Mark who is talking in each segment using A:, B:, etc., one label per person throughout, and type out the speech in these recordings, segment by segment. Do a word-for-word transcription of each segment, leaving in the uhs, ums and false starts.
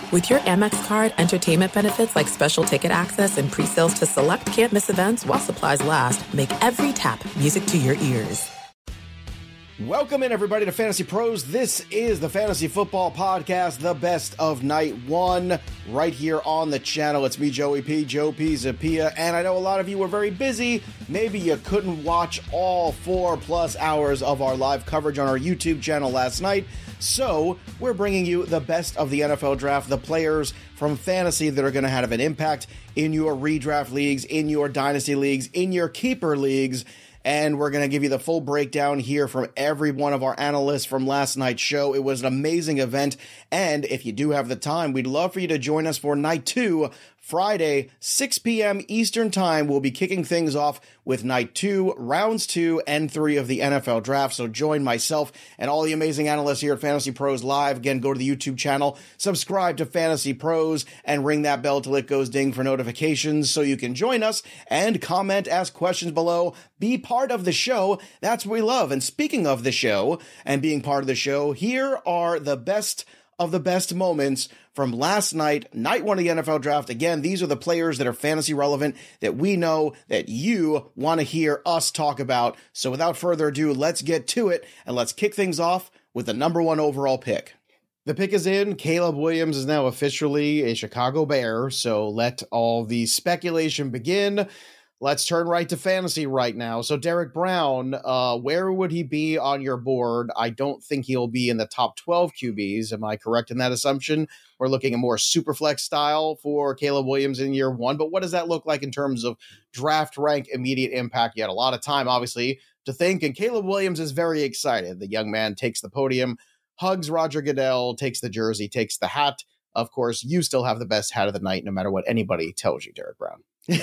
A: With your Amex card, entertainment benefits like special ticket access and pre-sales to select can't-miss events while supplies last make every tap music to your ears.
B: Welcome in, everybody, to Fantasy Pros. This is the Fantasy Football Podcast, the best of night one, right here on the channel. It's me, Joey P, Joe P Zapia, and I know a lot of you were very busy. Maybe you couldn't watch all four plus hours of our live coverage on our YouTube channel last night. So we're bringing you the best of the N F L draft, the players from fantasy that are going to have an impact in your redraft leagues, in your dynasty leagues, in your keeper leagues. And we're going to give you the full breakdown here from every one of our analysts from last night's show. It was an amazing event. And if you do have the time, we'd love for you to join us for night two, Friday, six p.m. Eastern time. We'll be kicking things off with night two, rounds two and three of the N F L draft. So join myself and all the amazing analysts here at Fantasy Pros Live. Again, go to the YouTube channel, subscribe to Fantasy Pros, and ring that bell till it goes ding for notifications so you can join us and comment, ask questions below, be part of the show. That's what we love. And speaking of the show and being part of the show, here are the best of the best moments from last night, night one of the N F L draft. Again, these are the players that are fantasy relevant that we know that you want to hear us talk about. So without further ado, let's get to it and let's kick things off with the number one overall pick. The pick is in. Caleb Williams is now officially a Chicago Bear. So let all the speculation begin. Let's turn right to fantasy right now. So Derek Brown, uh, where would he be on your board? I don't think he'll be in the top twelve Q Bs. Am I correct in that assumption? We're looking at more super flex style for Caleb Williams in year one. But what does that look like in terms of draft rank, immediate impact? You had a lot of time, obviously, to think. And Caleb Williams is very excited. The young man takes the podium, hugs Roger Goodell, takes the jersey, takes the hat. Of course, you still have the best hat of the night, no matter what anybody tells you, Derek Brown.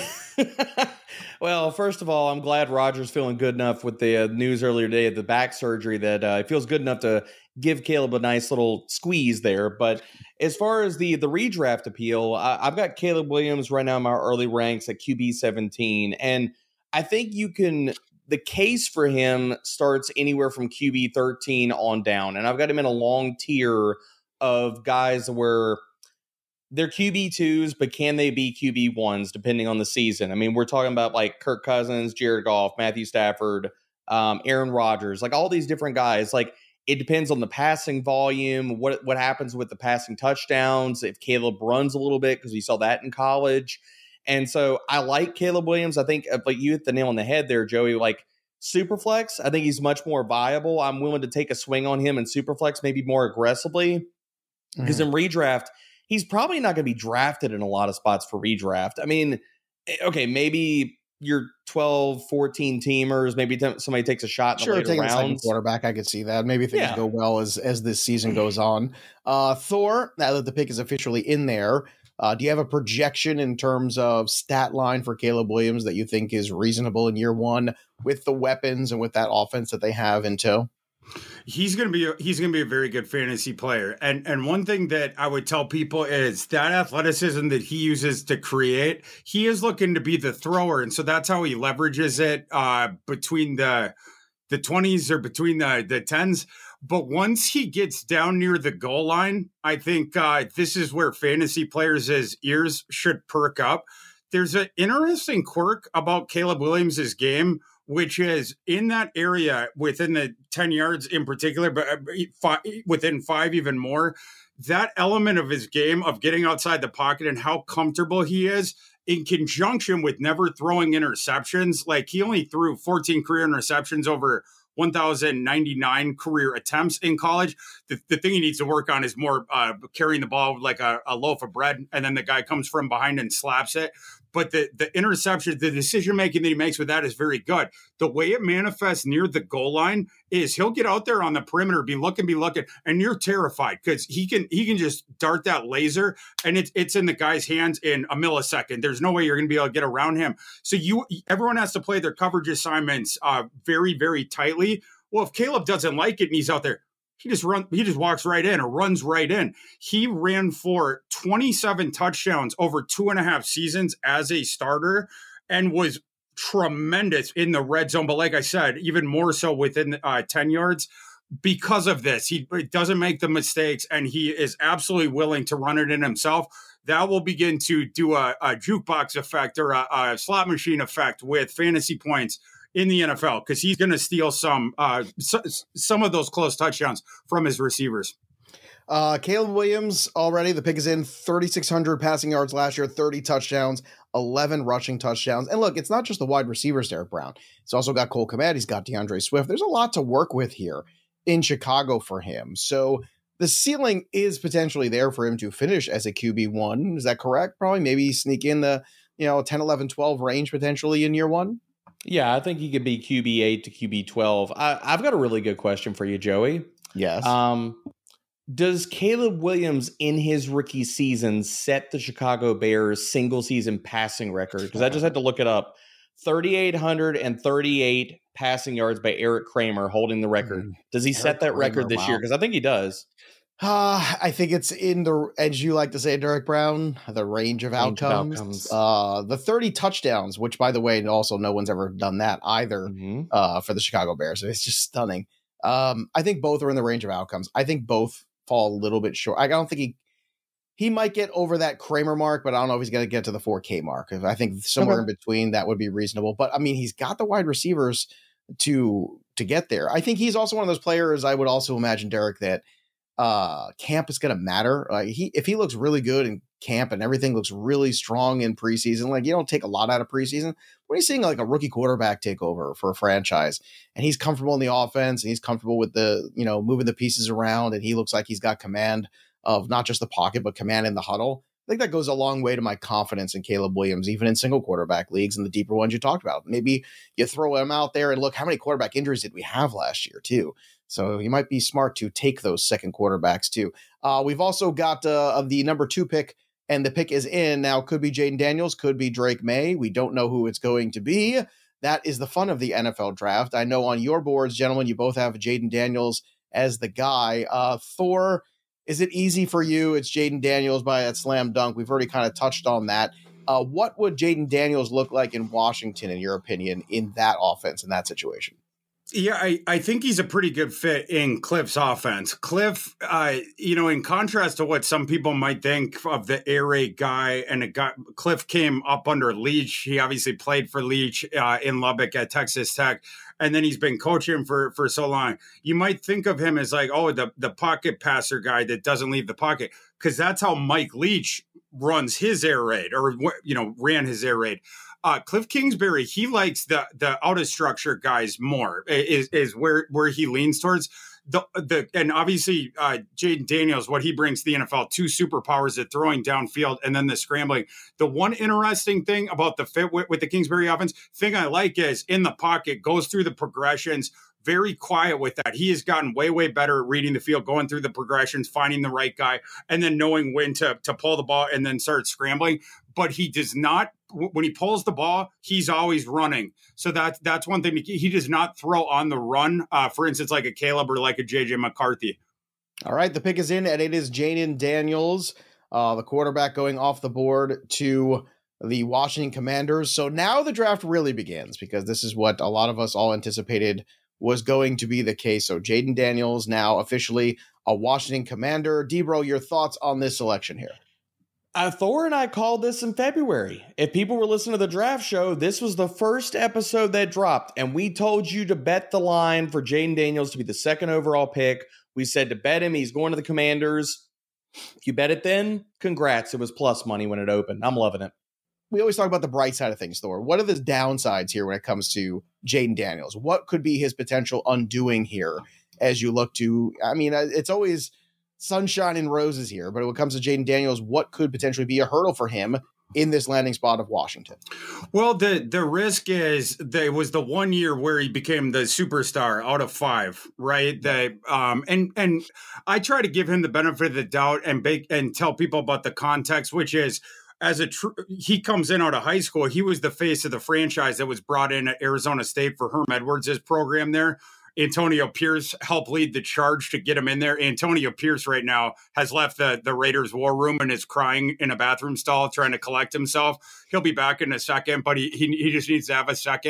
C: Well, first of all, I'm glad Roger's feeling good enough with the uh, news earlier today of the back surgery that uh, it feels good enough to give Caleb a nice little squeeze there. But as far as the the redraft appeal, I, I've got Caleb Williams right now in my early ranks at Q B seventeen. And I think you can, the case for him starts anywhere from Q B thirteen on down. And I've got him in a long tier of guys where they're Q B twos, but can they be Q B ones depending on the season? I mean, we're talking about like Kirk Cousins, Jared Goff, Matthew Stafford, um, Aaron Rodgers, like all these different guys. Like it depends on the passing volume, what what happens with the passing touchdowns, if Caleb runs a little bit, because we saw that in college. And so I like Caleb Williams. I think like you hit the nail on the head there, Joey. Like Superflex, I think he's much more viable. I'm willing to take a swing on him in Superflex, maybe more aggressively, because mm. in redraft, he's probably not going to be drafted in a lot of spots for redraft. I mean, okay, maybe your twelve, fourteen teamers, maybe t- somebody takes a shot in
B: sure,
C: the later
B: taking
C: rounds.
B: a second quarterback, I could see that. Maybe things
C: yeah.
B: go well as as this season goes on. Uh, Thor, now that the pick is officially in there, uh, do you have a projection in terms of stat line for Caleb Williams that you think is reasonable in year one with the weapons and with that offense that they have in tow?
D: He's going to be a, he's going to be a very good fantasy player. And and one thing that I would tell people is that athleticism that he uses to create, he is looking to be the thrower. And so that's how he leverages it uh, between the the twenties or between the, the tens. But once he gets down near the goal line, I think uh, this is where fantasy players' ears should perk up. There's an interesting quirk about Caleb Williams' game, which is in that area within the ten yards in particular, but five, within five even more, that element of his game of getting outside the pocket and how comfortable he is in conjunction with never throwing interceptions. Like he only threw fourteen career interceptions over one thousand ninety-nine career attempts in college. The, the thing he needs to work on is more uh, carrying the ball like a, a loaf of bread, and then the guy comes from behind and slaps it. But the, the interception, the decision-making that he makes with that is very good. The way it manifests near the goal line is he'll get out there on the perimeter, be looking, be looking, and you're terrified because he can he can just dart that laser, and it's it's in the guy's hands in a millisecond. There's no way you're going to be able to get around him. So you everyone has to play their coverage assignments uh, very, very tightly. Well, if Caleb doesn't like it and he's out there, He just run. He just walks right in or runs right in. He ran for twenty-seven touchdowns over two and a half seasons as a starter and was tremendous in the red zone. But like I said, even more so within uh, ten yards. because of this. He doesn't make the mistakes, and he is absolutely willing to run it in himself. That will begin to do a, a jukebox effect or a, a slot machine effect with fantasy points in the N F L, because he's going to steal some uh, so, some of those close touchdowns from his receivers.
B: Uh, Caleb Williams already, the pick is in, thirty-six hundred passing yards last year, thirty touchdowns, eleven rushing touchdowns. And look, it's not just the wide receivers, Derek Brown. He's also got Cole Kmet. He's got DeAndre Swift. There's a lot to work with here in Chicago for him. So the ceiling is potentially there for him to finish as a Q B one. Is that correct? Probably maybe sneak in the, you know, ten, eleven, twelve range potentially in year one.
C: Yeah, I think he could be Q B eight to Q B twelve. I, I've got a really good question for you, Joey.
B: Yes.
C: Um, Does Caleb Williams in his rookie season set the Chicago Bears single season passing record? Because I just had to look it up. three thousand eight hundred thirty-eight passing yards by Eric Kramer, holding the record. Does he
B: Eric
C: set that
B: Kramer,
C: record this
B: wow.
C: year? Because I think he does.
B: Uh, I think it's in the, as you like to say, Derek Brown, the range of
C: Range of
B: outcomes.
C: outcomes.
B: Uh, the thirty touchdowns, which, by the way, also no one's ever done that either
C: Mm-hmm.
B: uh, for the Chicago Bears. It's just stunning. Um, I think both are in the range of outcomes. I think both fall a little bit short. I don't think he he might get over that Kramer mark, but I don't know if he's going to get to the four K mark. I think somewhere
C: Okay.
B: in between that would be reasonable. But I mean, he's got the wide receivers to to get there. I think he's also one of those players. I would also imagine, Derek, that uh, camp is going to matter. Uh, he if he looks really good in camp and everything looks really strong in preseason, like you don't take a lot out of preseason. When he's seeing like a rookie quarterback take over for a franchise, and he's comfortable in the offense, and he's comfortable with the, you know, moving the pieces around, and he looks like he's got command of not just the pocket, but command in the huddle. I think that goes a long way to my confidence in Caleb Williams, even in single quarterback leagues and the deeper ones you talked about. Maybe you throw him out there and look, how many quarterback injuries did we have last year too? So you might be smart to take those second quarterbacks too. Uh, we've also got uh, the number two pick, and the pick is in. Now, could be Jaden Daniels, could be Drake May. We don't know who it's going to be. That is the fun of the N F L draft. I know on your boards, gentlemen, you both have Jaden Daniels as the guy. Uh, Thor, is it easy for you? It's Jaden Daniels by that slam dunk. We've already kind of touched on that. Uh, what would Jaden Daniels look like in Washington, in your opinion, in that offense, in that situation?
D: Yeah, I, I think he's a pretty good fit in Cliff's offense. Cliff, uh, you know, in contrast to what some people might think of the air raid guy, and it got Cliff came up under Leach. He obviously played for Leach uh, in Lubbock at Texas Tech, and then he's been coaching for for so long. You might think of him as like, oh, the the pocket passer guy that doesn't leave the pocket, because that's how Mike Leach runs his air raid, or you know, ran his air raid. Uh, Cliff Kingsbury, he likes the the out of structure guys more. Is is where where he leans towards. The the and obviously uh, Jaden Daniels, what he brings to the N F L, two superpowers at throwing downfield and then the scrambling. The one interesting thing about the fit with, with the Kingsbury offense, thing I like is in the pocket, goes through the progressions. Very quiet with that. He has gotten way, way better at reading the field, going through the progressions, finding the right guy, and then knowing when to, to pull the ball and then start scrambling. But he does not, when he pulls the ball, he's always running. So that, that's one thing. He does not throw on the run, uh, for instance, like a Caleb or like a J J McCarthy.
B: All right, the pick is in, and it is Jaden Daniels, uh, the quarterback, going off the board to the Washington Commanders. So now the draft really begins, because this is what a lot of us all anticipated was going to be the case. So Jaden Daniels now officially a Washington Commander. Debro, your thoughts on this selection here?
C: Uh, Thor and I called this in February. If people were listening to the draft show, this was the first episode that dropped, and we told you to bet the line for Jaden Daniels to be the second overall pick. We said to bet him. He's going to the Commanders. If you bet it then, congrats. It was plus money when it opened. I'm loving it.
B: We always talk about the bright side of things, Thor. What are the downsides here when it comes to Jaden Daniels? What could be his potential undoing here as you look to, I mean, it's always sunshine and roses here, but when it comes to Jaden Daniels, what could potentially be a hurdle for him in this landing spot of Washington?
D: Well, the the risk is that it was the one year where he became the superstar out of five, right? That um and and I try to give him the benefit of the doubt and bake and tell people about the context, which is, as a tr- he comes in out of high school, he was the face of the franchise that was brought in at Arizona State for Herm Edwards' program there. Antonio Pierce helped lead the charge to get him in there. Antonio Pierce right now has left the, the Raiders war room and is crying in a bathroom stall trying to collect himself. He'll be back in a second, but he he, he just needs to have a second.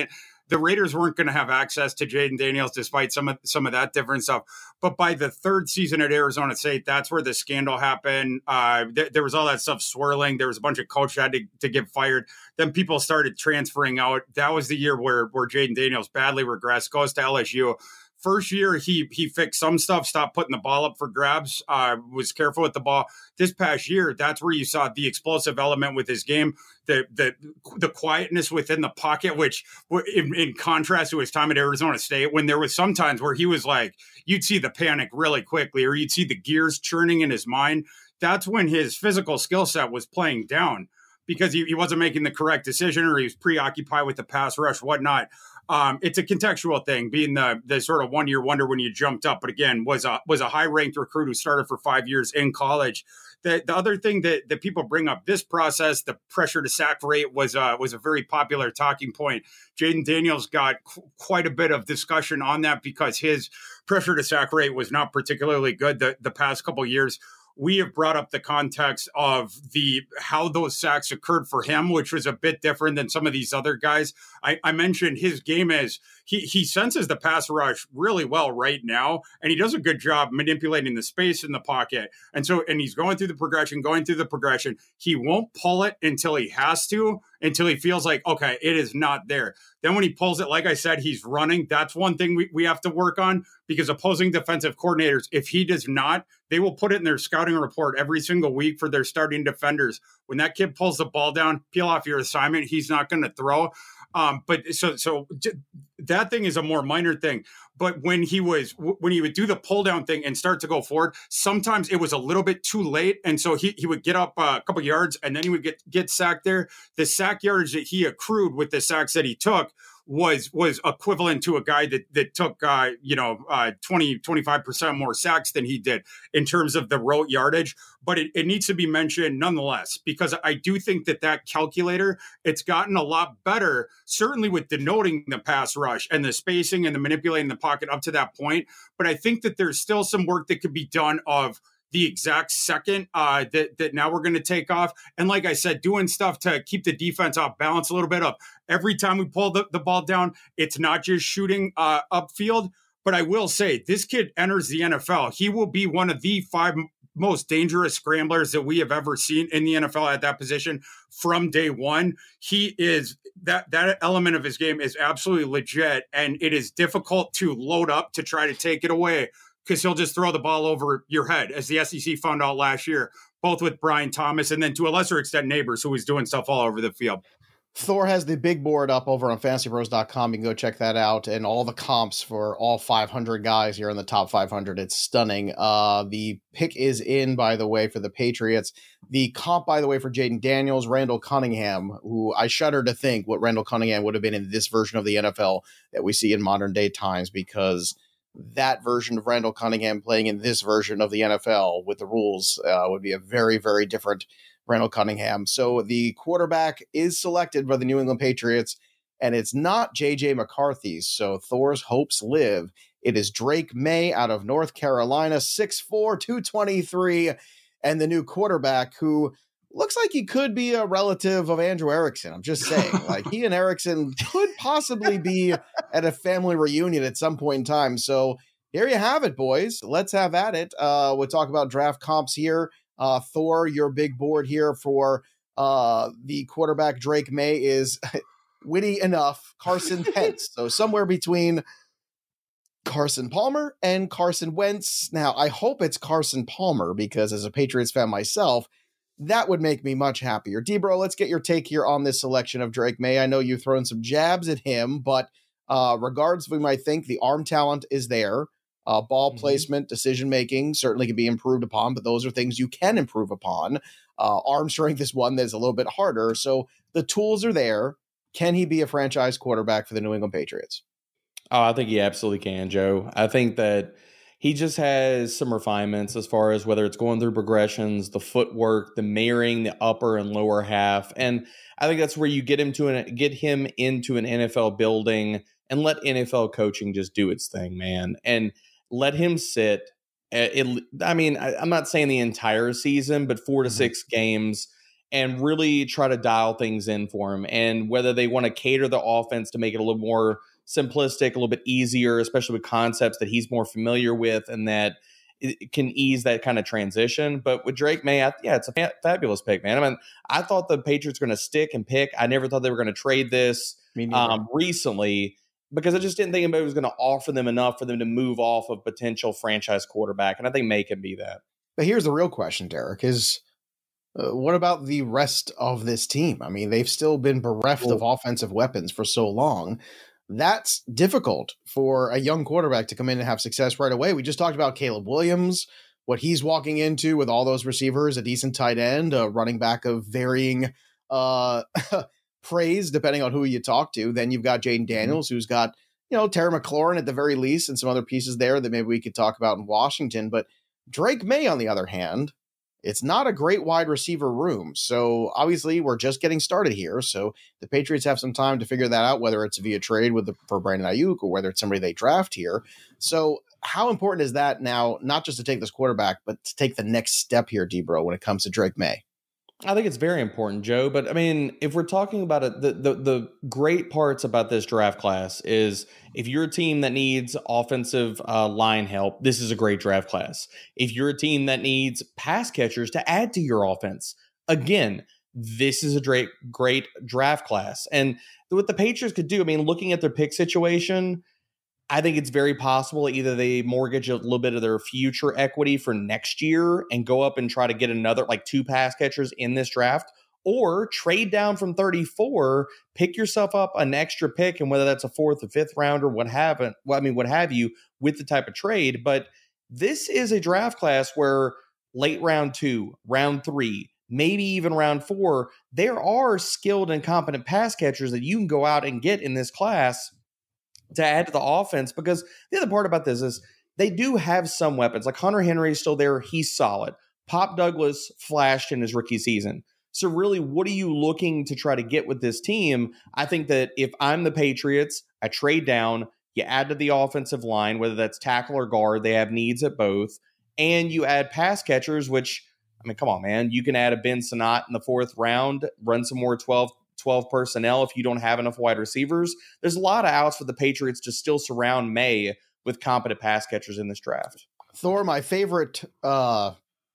D: the Raiders weren't going to have access to Jayden Daniels despite some of some of that different stuff. But by the third season at Arizona State, that's where the scandal happened. Uh, th- there was all that stuff swirling. There was a bunch of coaches had to, to get fired. Then people started transferring out. That was the year where where Jayden Daniels badly regressed, goes to L S U. First year, he he fixed some stuff, stopped putting the ball up for grabs, uh, was careful with the ball. This past year, that's where you saw the explosive element with his game, the the the quietness within the pocket, which in, in contrast to his time at Arizona State, when there was some times where he was like, you'd see the panic really quickly, or you'd see the gears churning in his mind. That's when his physical skill set was playing down because he, he wasn't making the correct decision, or he was preoccupied with the pass rush, whatnot. Um, it's a contextual thing, being the the sort of one year wonder when you jumped up, but again, was a was a high ranked recruit who started for five years in college. The the other thing that, that people bring up, this process, the pressure to sack rate was uh, was a very popular talking point. Jayden Daniels got qu- quite a bit of discussion on that because his pressure to sack rate was not particularly good the, the past couple of years. We have brought up the context of the how those sacks occurred for him, which was a bit different than some of these other guys. I, I mentioned his game is he he senses the pass rush really well right now, and he does a good job manipulating the space in the pocket. And so, and he's going through the progression, going through the progression. He won't pull it until he has to, until he feels like, okay, it is not there. Then when he pulls it, like I said, he's running. That's one thing we, we have to work on, because opposing defensive coordinators, if he does not, they will put it in their scouting report every single week for their starting defenders. When that kid pulls the ball down, peel off your assignment, he's not going to throw. Um, but so so that thing is a more minor thing. But when he was when he would do the pull down thing and start to go forward, sometimes it was a little bit too late, and so he he would get up a couple yards and then he would get get sacked there. The sack yardage that he accrued with the sacks that he took was was equivalent to a guy that that took uh, you know uh, twenty, twenty-five percent more sacks than he did in terms of the rote yardage. But it, it needs to be mentioned nonetheless, because I do think that that calculator, it's gotten a lot better, certainly with denoting the pass rush and the spacing and the manipulating the pocket up to that point. But I think that there's still some work that could be done of the exact second uh, that, that now we're going to take off. And like I said, doing stuff to keep the defense off balance a little bit up. Every time we pull the, the ball down, it's not just shooting uh, upfield. But I will say, this kid enters the N F L. He will be one of the five most dangerous scramblers that we have ever seen in the N F L at that position from day one. He is that that element of his game is absolutely legit, and it is difficult to load up to try to take it away, because he'll just throw the ball over your head, as the S E C found out last year, both with Brian Thomas and then to a lesser extent Neighbors, who was doing stuff all over the field.
B: Thor has the big board up over on fantasy pros dot com. You can go check that out, and all the comps for all five hundred guys here in the top five hundred. It's stunning. Uh, the pick is in, by the way, for the Patriots. The comp, by the way, for Jayden Daniels, Randall Cunningham, who I shudder to think what Randall Cunningham would have been in this version of the N F L that we see in modern day times, because that version of Randall Cunningham playing in this version of the N F L with the rules uh, would be a very, very different Randall Cunningham. So the quarterback is selected by the New England Patriots, and it's not J J McCarthy. So Thor's hopes live. It is Drake May out of North Carolina, six foot four, two twenty-three, and the new quarterback, who looks like he could be a relative of Andrew Erickson. I'm just saying, like, he and Erickson could possibly be at a family reunion at some point in time. So there you have it, boys. Let's have at it. Uh, we'll talk about draft comps here. Uh, Thor, your big board here for uh, the quarterback Drake May is witty enough. Carson Wentz. So somewhere between Carson Palmer and Carson Wentz. Now, I hope it's Carson Palmer, because as a Patriots fan myself, that would make me much happier. D-Bro, let's get your take here on this selection of Drake May. I know you've thrown some jabs at him, but uh, regardless, we might think the arm talent is there. Uh, ball mm-hmm. placement, decision-making certainly can be improved upon, but those are things you can improve upon. Uh, arm strength is one that's a little bit harder. So the tools are there. Can he be a franchise quarterback for the New England Patriots?
C: Oh, I think he absolutely can, Joe. I think that he just has some refinements as far as whether it's going through progressions, the footwork, the mirroring, the upper and lower half. And I think that's where you get him to an, get him into an N F L building and let N F L coaching just do its thing, man. And let him sit. It, I mean, I, I'm not saying the entire season, but four to mm-hmm. six games and really try to dial things in for him. And whether they want to cater the offense to make it a little more simplistic, a little bit easier, especially with concepts that he's more familiar with and that it can ease that kind of transition. But with Drake Maye, I, yeah, it's a fa- fabulous pick, man. I mean, I thought the Patriots were going to stick and pick. I never thought they were going to trade this um, recently because I just didn't think anybody was going to offer them enough for them to move off of potential franchise quarterback. And I think Maye can be that.
B: But here's the real question, Derek, is uh, what about the rest of this team? I mean, they've still been bereft cool. of offensive weapons for so long. That's difficult for a young quarterback to come in and have success right away. We just talked about Caleb Williams, what he's walking into with all those receivers, a decent tight end, a running back of varying uh, praise, depending on who you talk to. Then you've got Jaden Daniels, who's got, you know, Terry McLaurin at the very least, and some other pieces there that maybe we could talk about in Washington. But Drake Maye, on the other hand, it's not a great wide receiver room. So obviously we're just getting started here. So the Patriots have some time to figure that out, whether it's via trade with the, for Brandon Ayuk or whether it's somebody they draft here. So how important is that now, not just to take this quarterback, but to take the next step here, Debro, when it comes to Drake Maye?
C: I think it's very important, Joe. But I mean, if we're talking about it, the, the the great parts about this draft class is if you're a team that needs offensive uh, line help, this is a great draft class. If you're a team that needs pass catchers to add to your offense, again, this is a great, great draft class. And what the Patriots could do, I mean, looking at their pick situation, I think it's very possible either they mortgage a little bit of their future equity for next year and go up and try to get another like two pass catchers in this draft, or trade down from thirty-four, pick yourself up an extra pick, and whether that's a fourth or fifth round or what have it, well, I mean, what have you with the type of trade. But this is a draft class where late round two, round three, maybe even round four, there are skilled and competent pass catchers that you can go out and get in this class to add to the offense. Because the other part about this is they do have some weapons. Like Hunter Henry is still there. He's solid. Pop Douglas flashed in his rookie season. So really, what are you looking to try to get with this team? I think that if I'm the Patriots, I trade down, you add to the offensive line, whether that's tackle or guard, they have needs at both, and you add pass catchers, which, I mean, come on, man. You can add a Ben Sinnott in the fourth round, run some more twelve twelve personnel if you don't have enough wide receivers. There's a lot of outs for the Patriots to still surround Maye with competent pass catchers in this draft.
B: Thor, my favorite uh,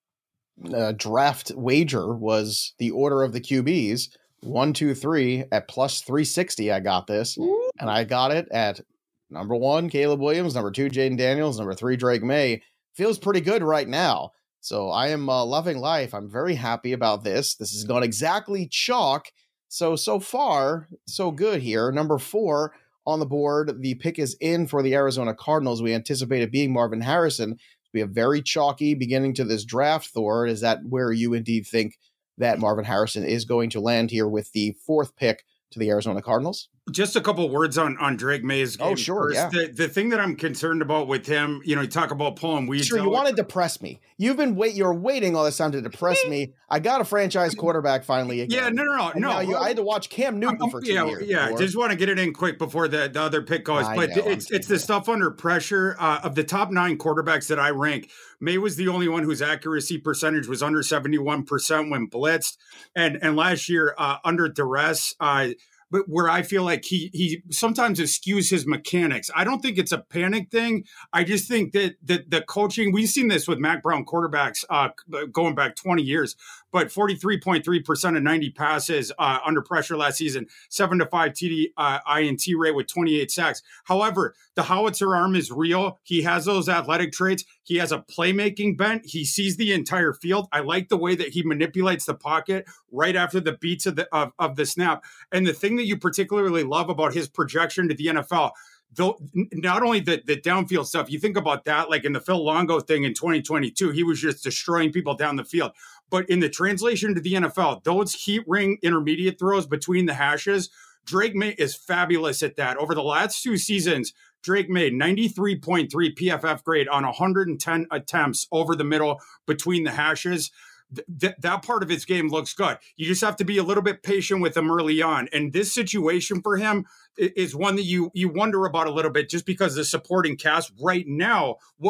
B: uh, draft wager was the order of the Q Bs. One, two, three at plus three sixty. I got this. Ooh. And I got it at number one, Caleb Williams, number two, Jaden Daniels, number three, Drake Maye. Feels pretty good right now. So I am uh, loving life. I'm very happy about this. This is not exactly chalk. So, so far, so good here. Number four on the board. The pick is in for the Arizona Cardinals. We anticipate it being Marvin Harrison. We have very chalky beginning to this draft, Thor. Is that where you indeed think that Marvin Harrison is going to land here with the fourth pick to the Arizona Cardinals?
D: Just a couple words on, on Drake Maye's game.
B: Oh, sure,
D: first.
B: yeah.
D: The, the thing that I'm concerned about with him, you know, you talk about pulling weeds.
B: Sure, you want to depress me. You've been wait. You're waiting all this time to depress me. I got a franchise quarterback finally again.
D: Yeah, no, no, no.
B: And
D: no.
B: Now you, I had to watch Cam Newton for two
D: yeah,
B: years.
D: Yeah,
B: before.
D: just want to get it in quick before the, the other pick goes.
B: I
D: but
B: know,
D: it's it's the stuff under pressure. Uh, of the top nine quarterbacks that I rank, Maye was the only one whose accuracy percentage was under seventy-one percent when blitzed. And, and last year, uh, under duress, uh, but where I feel like he he sometimes eschews his mechanics. I don't think it's a panic thing. I just think that the, the coaching, we've seen this with Mac Brown quarterbacks uh, going back twenty years, but forty-three point three percent of ninety passes uh, under pressure last season, seven to five T D uh, I N T rate with twenty-eight sacks. However, the howitzer arm is real. He has those athletic traits. He has a playmaking bent. He sees the entire field. I like the way that he manipulates the pocket right after the beats of the of, of the snap. And the thing that you particularly love about his projection to the N F L, though, not only the, the downfield stuff, you think about that, like in the Phil Longo thing in twenty twenty-two, he was just destroying people down the field. But in the translation to the N F L, those heat ring intermediate throws between the hashes, Drake Maye is fabulous at that. Over the last two seasons, Drake made ninety-three point three P F F grade on one hundred ten attempts over the middle between the hashes. Th- that part of his game looks good. You just have to be a little bit patient with him early on. And this situation for him is one that you you wonder about a little bit, just because the supporting cast right now, what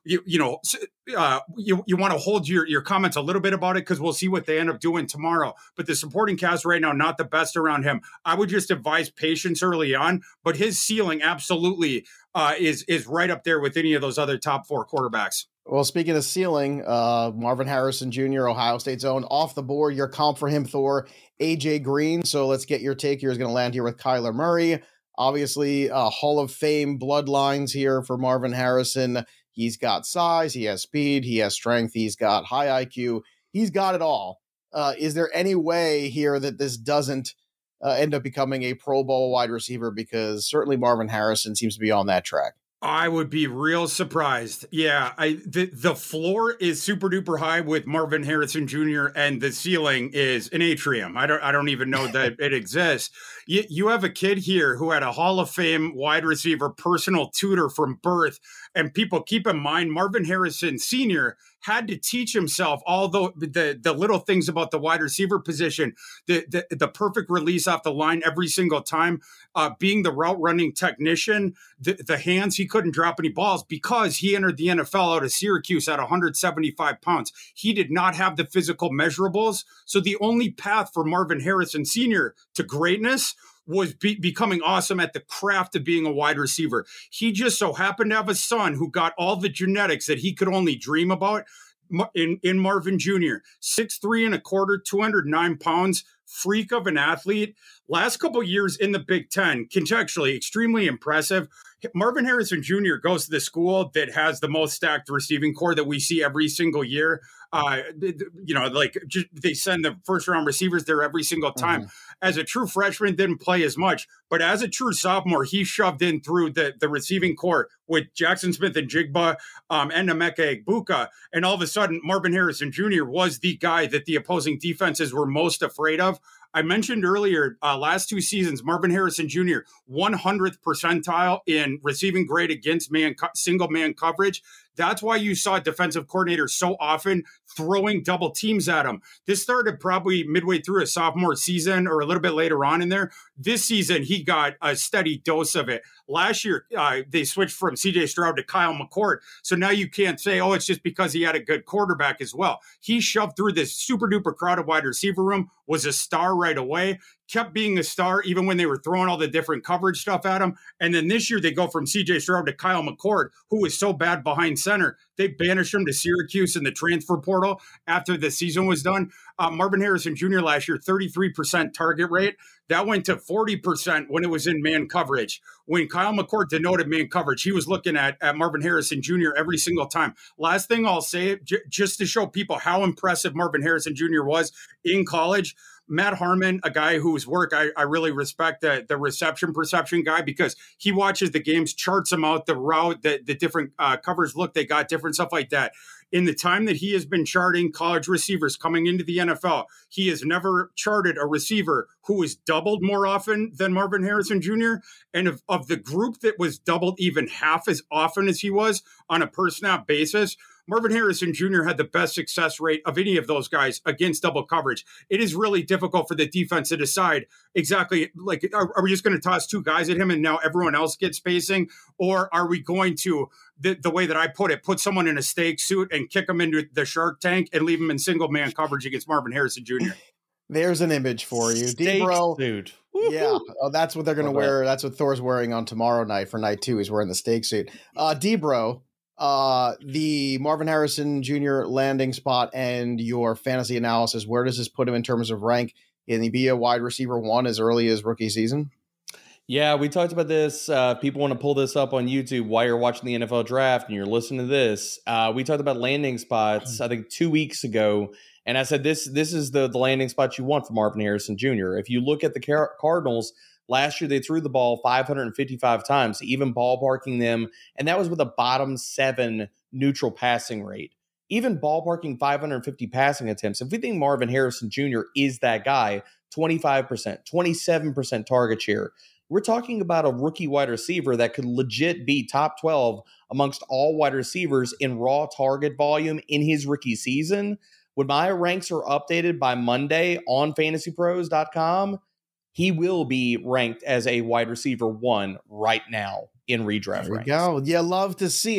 D: you, you know, uh, you, you want to hold your, your comments a little bit about it because we'll see what they end up doing tomorrow. But the supporting cast right now, not the best around him. I would just advise patience early on, but his ceiling absolutely uh, is, is right up there with any of those other top four quarterbacks.
B: Well, speaking of ceiling, uh, Marvin Harrison Junior, Ohio State's own, off the board. Your comp for him, Thor, A J Green. So let's get your take here. Is going to land here with Kyler Murray. Obviously, uh, Hall of Fame bloodlines here for Marvin Harrison. He's got size, he has speed, he has strength, he's got high I Q. He's got it all. Uh, is there any way here that this doesn't uh, end up becoming a Pro Bowl wide receiver? Because certainly Marvin Harrison seems to be on that track.
D: I would be real surprised. Yeah, I the, the floor is super duper high with Marvin Harrison Junior and the ceiling is an atrium. I don't I don't even know that it exists. You, you have a kid here who had a Hall of Fame wide receiver personal tutor from birth, and people keep in mind Marvin Harrison Senior had to teach himself all the, the the little things about the wide receiver position, the the, the perfect release off the line every single time, uh, being the route running technician, the, the hands, he couldn't drop any balls because he entered the N F L out of Syracuse at one hundred seventy-five pounds. He did not have the physical measurables. So the only path for Marvin Harrison Senior to greatness was be- becoming awesome at the craft of being a wide receiver. He just so happened to have a son who got all the genetics that he could only dream about in, in Marvin Junior six three and a quarter, two hundred nine pounds, freak of an athlete. Last couple years in the Big Ten, contextually, extremely impressive. Marvin Harrison Junior goes to the school that has the most stacked receiving core that we see every single year. Uh, you know, like just, they send the first round receivers there every single time. Mm-hmm. As a true freshman, didn't play as much, but as a true sophomore, he shoved in through the, the receiving core with Jackson Smith and Jigba um, and Emeka Egbuka. And all of a sudden, Marvin Harrison Junior was the guy that the opposing defenses were most afraid of. I mentioned earlier, uh, last two seasons, Marvin Harrison Junior one hundredth percentile in receiving grade against man co- single man coverage. That's why you saw defensive coordinators so often throwing double teams at him. This started probably midway through a sophomore season or a little bit later on in there. This season, he got a steady dose of it. Last year, uh, they switched from C J Stroud to Kyle McCord. So now you can't say, oh, it's just because he had a good quarterback as well. He shoved through this super duper crowded wide receiver room, was a star right away, kept being a star even when they were throwing all the different coverage stuff at him. And then this year they go from C J Stroud to Kyle McCord, who was so bad behind center. They banished him to Syracuse in the transfer portal after the season was done. Uh, Marvin Harrison Junior last year, thirty-three percent target rate. That went to forty percent when it was in man coverage. When Kyle McCord denoted man coverage, he was looking at, at Marvin Harrison Junior every single time. Last thing I'll say, j- just to show people how impressive Marvin Harrison Junior was in college, Matt Harmon, a guy whose work I, I really respect, the, the reception perception guy, because he watches the games, charts them out, the route, the, the different uh, covers look they got, different stuff like that. In the time that he has been charting college receivers coming into the N F L, he has never charted a receiver who was doubled more often than Marvin Harrison Junior And of, of the group that was doubled even half as often as he was on a per snap basis, Marvin Harrison Junior had the best success rate of any of those guys against double coverage. It is really difficult for the defense to decide exactly, like, are, are we just going to toss two guys at him and now everyone else gets spacing? Or are we going to, the, the way that I put it, put someone in a steak suit and kick him into the shark tank and leave him in single man coverage against Marvin Harrison Junior?
B: There's an image for you.
C: Steak
B: Debro,
C: suit.
B: Yeah, oh, that's what they're going to wear. That's what Thor's wearing on tomorrow night for night two. He's wearing the steak suit. Uh, Debro, uh, the Marvin Harrison Junior landing spot and your fantasy analysis, where does this put him in terms of rank? Can he be a wide receiver one as early as rookie season?
C: Yeah, we talked about this. Uh, people want to pull this up on YouTube while you're watching the N F L draft and you're listening to this. Uh, we talked about landing spots, I think, two weeks ago. And I said, this this is the, the landing spot you want for Marvin Harrison Junior If you look at the Car- Cardinals, last year they threw the ball five hundred fifty-five times, even ballparking them. And that was with a bottom seven neutral passing rate. Even ballparking five hundred fifty passing attempts. If we think Marvin Harrison Junior is that guy, twenty-five percent, twenty-seven percent target share, we're talking about a rookie wide receiver that could legit be top twelve amongst all wide receivers in raw target volume in his rookie season. When my ranks are updated by Monday on fantasy pros dot com, he will be ranked as a wide receiver one right now in redraft
B: There we
C: ranks.
B: go. You love to see it.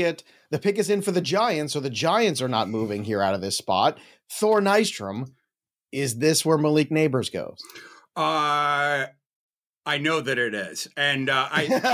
B: The pick is in for the Giants, so the Giants are not moving here out of this spot. Thor Nystrom, is this where Malik Neighbors goes?
D: Uh, I know that it is, and uh,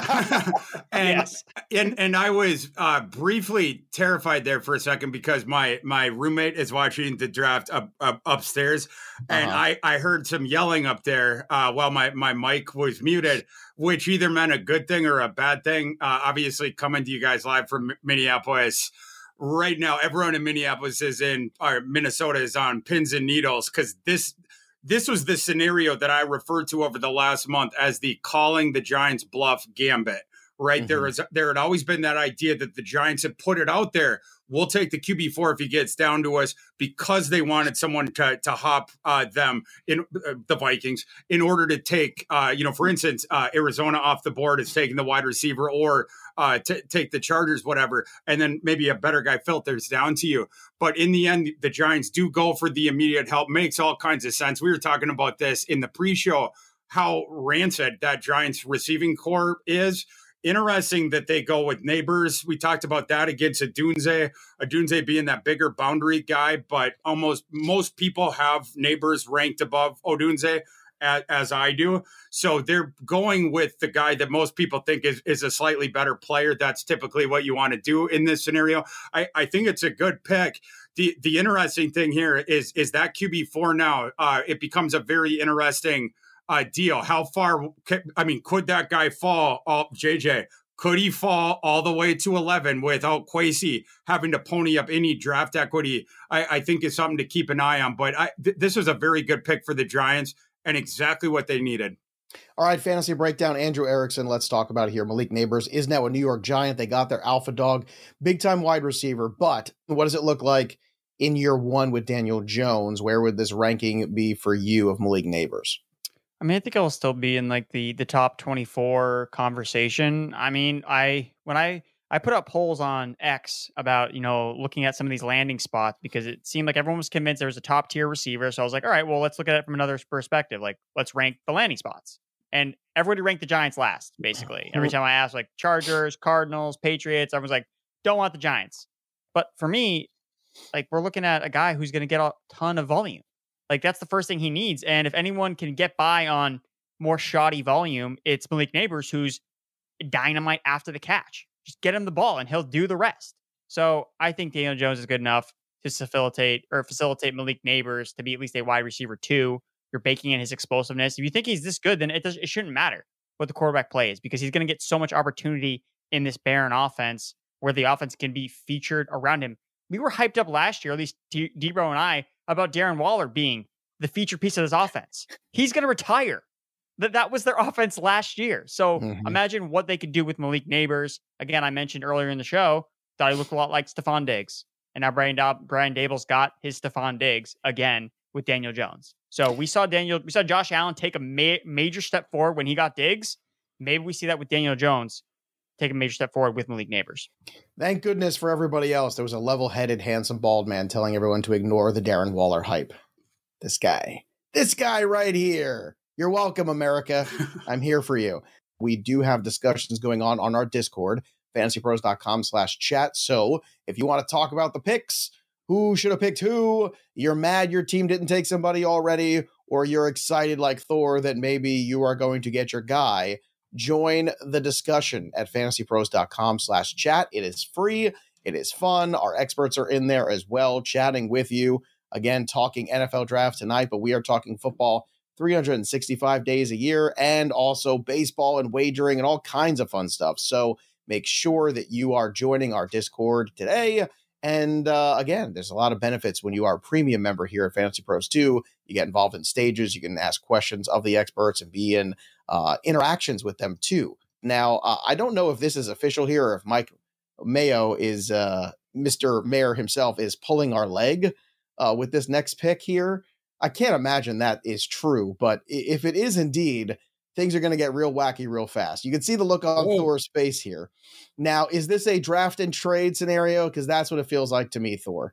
D: I and,
E: yes.
D: and and I was uh, briefly terrified there for a second because my my roommate is watching the draft up, up upstairs, and uh-huh. I I heard some yelling up there uh, while my my mic was muted, which either meant a good thing or a bad thing. Uh, obviously, coming to you guys live from Minneapolis. Right now, everyone in Minneapolis is in, or Minnesota is on pins and needles because this. This was the scenario that I referred to over the last month as the calling the Giants bluff gambit, right? Mm-hmm. There is, there had always been that idea that the Giants had put it out there. We'll take the Q B four if he gets down to us because they wanted someone to, to hop uh, them in uh, the Vikings in order to take, uh, you know, for instance, uh, Arizona off the board is taking the wide receiver or uh, t- take the Chargers, whatever. And then maybe a better guy filters down to you. But in the end, the Giants do go for the immediate help. Makes all kinds of sense. We were talking about this in the pre-show, how rancid that Giants receiving core is. Interesting that they go with Neighbors. We talked about that against Odunze, Odunze being that bigger boundary guy, but almost most people have Neighbors ranked above Odunze as, as I do. So they're going with the guy that most people think is, is a slightly better player. That's typically what you want to do in this scenario. I, I think it's a good pick. The the interesting thing here is, is that Q B four now, uh, it becomes a very interesting Uh, deal. How far? I mean, could that guy fall? Oh, J J, could he fall all the way to eleven without Kwesi having to pony up any draft equity? I, I think is something to keep an eye on. But I, th- this was a very good pick for the Giants and exactly what they needed.
B: All right, fantasy breakdown. Andrew Erickson, let's talk about it here. Malik Neighbors is now a New York Giant. They got their alpha dog, big time wide receiver. But what does it look like in year one with Daniel Jones? Where would this ranking be for you of Malik Neighbors?
E: I mean, I think I'll still be in like the the top twenty-four conversation. I mean, I when I I put up polls on X about, you know, looking at some of these landing spots because it seemed like everyone was convinced there was a top tier receiver. So I was like, all right, well, let's look at it from another perspective. Like, let's rank the landing spots. And everybody ranked the Giants last, basically. Every time I asked, like, Chargers, Cardinals, Patriots, everyone's like, don't want the Giants. But for me, like, we're looking at a guy who's going to get a ton of volume. Like, that's the first thing he needs. And if anyone can get by on more shoddy volume, it's Malik Neighbors, who's dynamite after the catch. Just get him the ball and he'll do the rest. So I think Daniel Jones is good enough to facilitate or facilitate Malik Neighbors to be at least a wide receiver two. You're baking in his explosiveness. If you think he's this good, then it does it shouldn't matter what the quarterback play is because he's going to get so much opportunity in this barren offense where the offense can be featured around him. We were hyped up last year, at least D- Debro and I, about Darren Waller being the feature piece of this offense. He's going to retire. That that was their offense last year. So mm-hmm. imagine what they could do with Malik Neighbors. Again, I mentioned earlier in the show, thought he looked a lot like Stephon Diggs. And now Brian, da- Brian Dable's got his Stephon Diggs again with Daniel Jones. So we saw Daniel, we saw Josh Allen take a ma- major step forward when he got Diggs. Maybe we see that with Daniel Jones take a major step forward with Malik Neighbors.
B: Thank goodness for everybody else. There was a level-headed, handsome, bald man telling everyone to ignore the Darren Waller hype. This guy. This guy right here. You're welcome, America. I'm here for you. We do have discussions going on on our Discord, fantasypros.com slash chat. So if you want to talk about the picks, who should have picked who, you're mad your team didn't take somebody already, or you're excited like Thor that maybe you are going to get your guy, join the discussion at fantasypros.com slash chat. It is free. It is fun. Our experts are in there as well, chatting with you. Again, talking N F L draft tonight, but we are talking football three hundred sixty-five days a year and also baseball and wagering and all kinds of fun stuff. So make sure that you are joining our Discord today. And uh, again, there's a lot of benefits when you are a premium member here at Fantasy Pros too. You get involved in stages. You can ask questions of the experts and be in uh, interactions with them too. Now, uh, I don't know if this is official here or if Mike Mayo is, uh, Mister Mayor himself is pulling our leg uh, with this next pick here. I can't imagine that is true, but if it is indeed, things are going to get real wacky real fast. You can see the look on oh. Thor's face here. Now, is this a draft and trade scenario? Because that's what it feels like to me, Thor.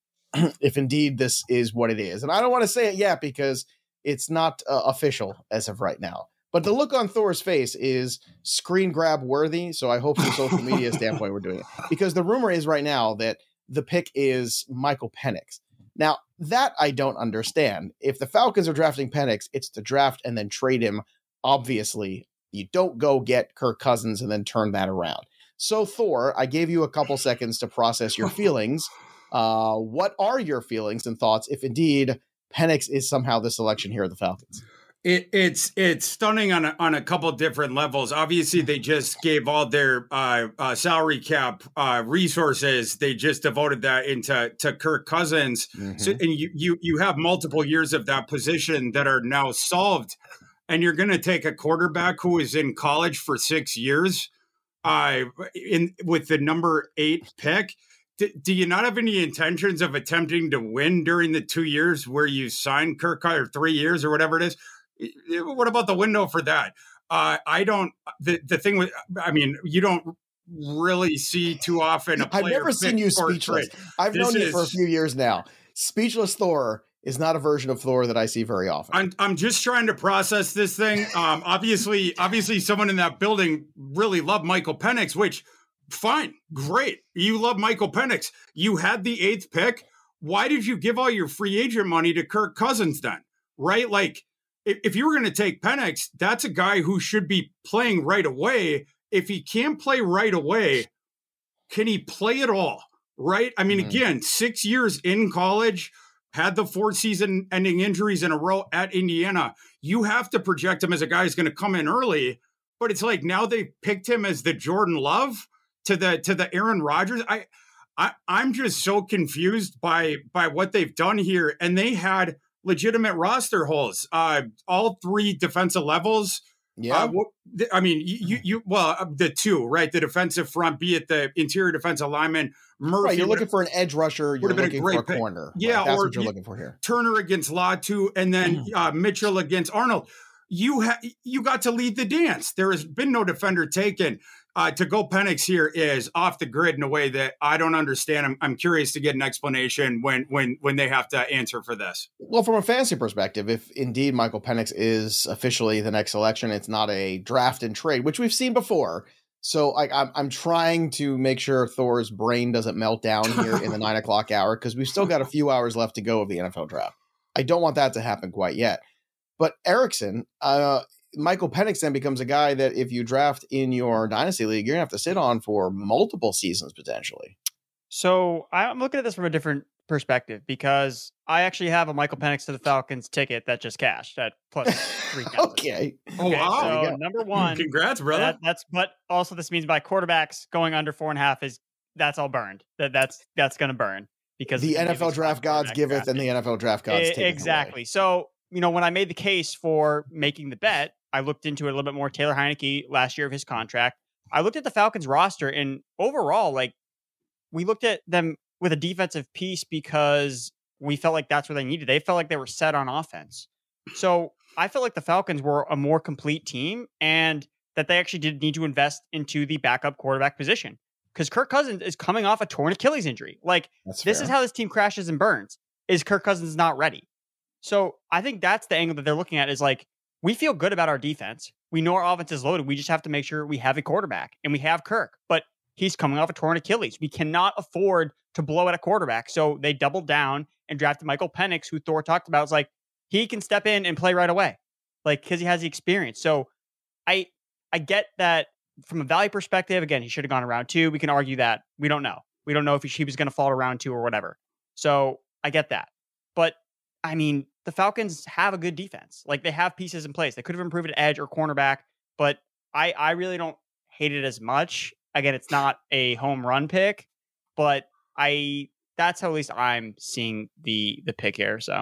B: If indeed this is what it is. And I don't want to say it yet because it's not uh, official as of right now. But the look on Thor's face is screen grab worthy. So I hope from social media standpoint we're doing it. Because the rumor is right now that the pick is Michael Penix. Now, that I don't understand. If the Falcons are drafting Penix, it's to draft and then trade him. Obviously, you don't go get Kirk Cousins and then turn that around. So, Thor, I gave you a couple seconds to process your feelings. Uh, what are your feelings and thoughts if indeed Penix is somehow the selection here at the Falcons?
D: It, it's it's stunning on a, on a couple different levels. Obviously, they just gave all their uh, uh, salary cap uh, resources. They just devoted that into to Kirk Cousins. Mm-hmm. So, and you you you have multiple years of that position that are now solved. And you're going to take a quarterback who is in college for six years, uh, in with the number eight pick. D- do you not have any intentions of attempting to win during the two years where you signed Kirk, or three years or whatever it is? What about the window for that? Uh, I don't. The the thing with, I mean, you don't really see too often. A player
B: I've never seen you speechless. I've this known is, you for a few years now. Speechless Thor is not a version of Thor that I see very often.
D: I'm I'm just trying to process this thing. Um, obviously, obviously, someone in that building really loved Michael Penix, which fine, great. You love Michael Penix. You had the eighth pick. Why did you give all your free agent money to Kirk Cousins then? Right? Like, if, if you were going to take Penix, that's a guy who should be playing right away. If he can't play right away, can he play at all? Right? I mean, mm-hmm. again, six years in college, had the four season ending injuries in a row at Indiana. You have to project him as a guy who's going to come in early, but it's like now they picked him as the Jordan Love to the, to the Aaron Rodgers. I, I, I'm just so confused by, by what they've done here. And they had legitimate roster holes, uh, all three defensive levels.
B: Yeah.
D: Uh, I mean, you, you, well, the two, right? The defensive front, be it the interior defensive lineman, Murphy.
B: Right, you're looking for an edge rusher. You're looking for a
D: pick.
B: corner.
D: Yeah.
B: Right, that's
D: or
B: what you're looking for here.
D: Turner against Latu, and then uh, Mitchell against Arnold. You ha- you got to lead the dance. There has been no defender taken. Uh, to go Penix here is off the grid in a way that I don't understand. I'm, I'm curious to get an explanation when when when they have to answer for this.
B: Well, from a fantasy perspective, if indeed Michael Penix is officially the next selection, it's not a draft and trade, which we've seen before. So like, I'm I'm trying to make sure Thor's brain doesn't melt down here in the nine o'clock hour because we've still got a few hours left to go of the N F L draft. I don't want that to happen quite yet. But Erickson, uh, Michael Penix then becomes a guy that if you draft in your dynasty league, you're gonna have to sit on for multiple seasons potentially.
E: So I'm looking at this from a different perspective because I actually have a Michael Penix to the Falcons ticket that just cashed at plus three thousand.
B: okay.
D: Oh,
E: okay,
D: wow.
E: So number one,
D: congrats, brother.
E: That, that's but also this means my quarterbacks going under four and a half is that's all burned. That that's that's gonna burn because
B: the N F L draft gods giveth and the N F L draft gods take
E: exactly.
B: Away.
E: So you know when I made the case for making the bet, I looked into it a little bit more. Taylor Heineke last year of his contract. I looked at the Falcons roster and overall, like we looked at them with a defensive piece because we felt like that's what they needed. They felt like they were set on offense. So I felt like the Falcons were a more complete team and that they actually did need to invest into the backup quarterback position because Kirk Cousins is coming off a torn Achilles injury. Like
B: that's
E: this
B: fair.
E: is how this team crashes and burns is Kirk Cousins not ready. So I think that's the angle that they're looking at is like, we feel good about our defense. We know our offense is loaded. We just have to make sure we have a quarterback and we have Kirk, but he's coming off a torn Achilles. We cannot afford to blow at a quarterback. So they doubled down and drafted Michael Penix, who Thor talked about. It's like, he can step in and play right away. Like, cause he has the experience. So I, I get that from a value perspective. Again, he should have gone around two. We can argue that we don't know. We don't know if he, he was going to fall to round two or whatever. So I get that. But I mean, the Falcons have a good defense. Like they have pieces in place. They could have improved at edge or cornerback, but I, I really don't hate it as much. Again, it's not a home run pick, but I that's how at least I'm seeing the the pick here. So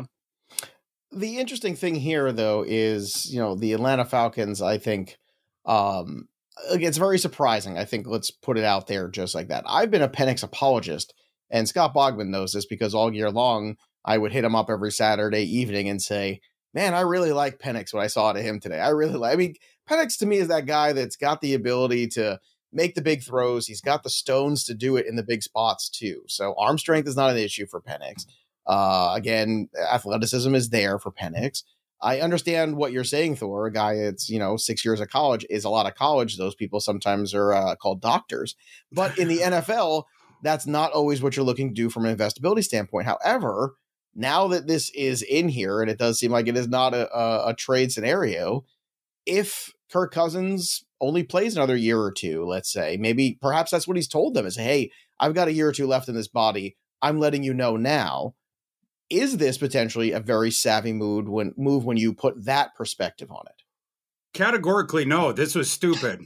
B: the interesting thing here, though, is you know the Atlanta Falcons. I think um, it's very surprising. I think let's put it out there just like that. I've been a Penix apologist, and Scott Bogman knows this because all year long I would hit him up every Saturday evening and say, man, I really like Penix, what I saw to him today. I really like, I mean, Penix to me is that guy that's got the ability to make the big throws. He's got the stones to do it in the big spots too. So arm strength is not an issue for Penix. Uh, again, athleticism is there for Penix. I understand what you're saying, Thor. A guy that's, you know, six years of college is a lot of college. Those people sometimes are uh, called doctors. But in the N F L, that's not always what you're looking to do from an investability standpoint. However, now that this is in here, and it does seem like it is not a, a, a trade scenario, if Kirk Cousins only plays another year or two, let's say, maybe perhaps that's what he's told them is, hey, I've got a year or two left in this body. I'm letting you know now. Is this potentially a very savvy move when move when you put that perspective on it?
D: Categorically, no. This was stupid.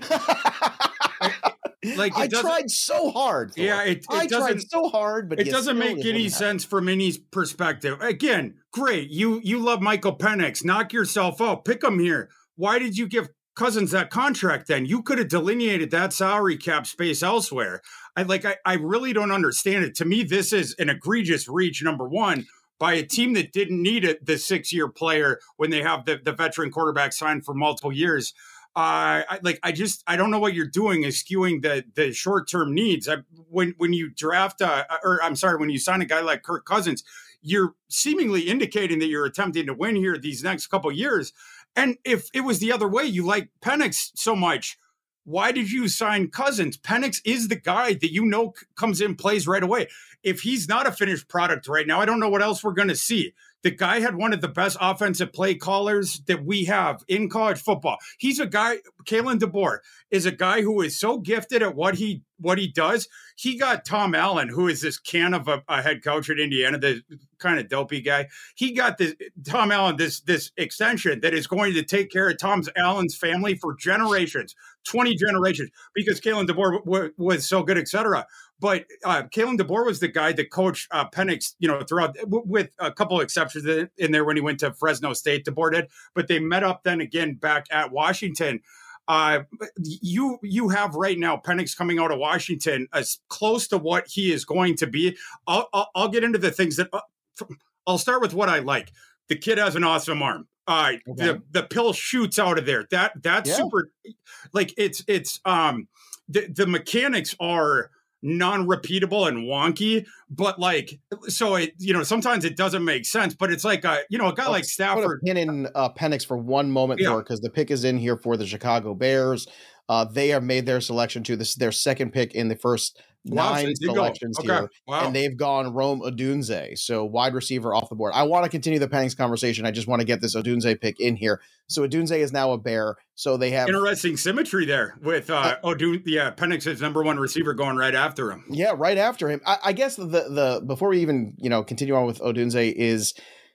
B: Like I tried so hard. Thor.
D: Yeah, it, it
B: I
D: doesn't,
B: tried so hard, but
D: it doesn't make any sense from any perspective. Again, great. You you love Michael Penix. Knock yourself out. Pick him here. Why did you give Cousins that contract then? You could have delineated that salary cap space elsewhere. I like I, I really don't understand it. To me, this is an egregious reach, number one, by a team that didn't need it, the six-year player when they have the, the veteran quarterback signed for multiple years. Uh, I, like I just I don't know what you're doing is skewing the the short term needs. I, when when you draft a, or I'm sorry, when you sign a guy like Kirk Cousins, you're seemingly indicating that you're attempting to win here these next couple of years. And if it was the other way, you like Penix so much, why did you sign Cousins? Penix is the guy that you know c- comes in, plays right away. If he's not a finished product right now, I don't know what else we're going to see. The guy had one of the best offensive play callers that we have in college football. He's a guy, Kalen DeBoer is a guy who is so gifted at what he what he does. He got Tom Allen, who is this can of a, a head coach at Indiana, the kind of dopey guy. He got this Tom Allen, this this extension that is going to take care of Tom Allen's family for generations, twenty generations, because Kalen DeBoer w- w- was so good, et cetera. But uh, Kalen DeBoer was the guy that coached uh, Penix, you know, throughout, w- with a couple of exceptions in there when he went to Fresno State, DeBoer did. But they met up then again back at Washington. Uh, you you have right now Penix coming out of Washington as close to what he is going to be. I'll, I'll, I'll get into the things that uh, I'll start with what I like. The kid has an awesome arm. Uh, okay. the, the pill shoots out of there. That that's yeah. super. Like it's it's um the, the mechanics are non-repeatable and wonky, but like so it you know sometimes it doesn't make sense, but it's like a you know a guy Let's like Stafford.
B: Put a pin in uh, Penix for one moment, yeah. because the pick is in here for the Chicago Bears. Uh, they have made their selection to this their second pick in the first
D: wow,
B: nine
D: so
B: selections
D: okay.
B: here,
D: wow.
B: and they've gone Rome Odunze, so wide receiver off the board. I want to continue the Penix conversation. I just want to get this Odunze pick in here. So Odunze is now a Bear. So they have
D: interesting symmetry there with uh, uh Odunze. Yeah, Penix's number one receiver going right after him.
B: Yeah, right after him. I, I guess the the before we even you know continue on with Odunze is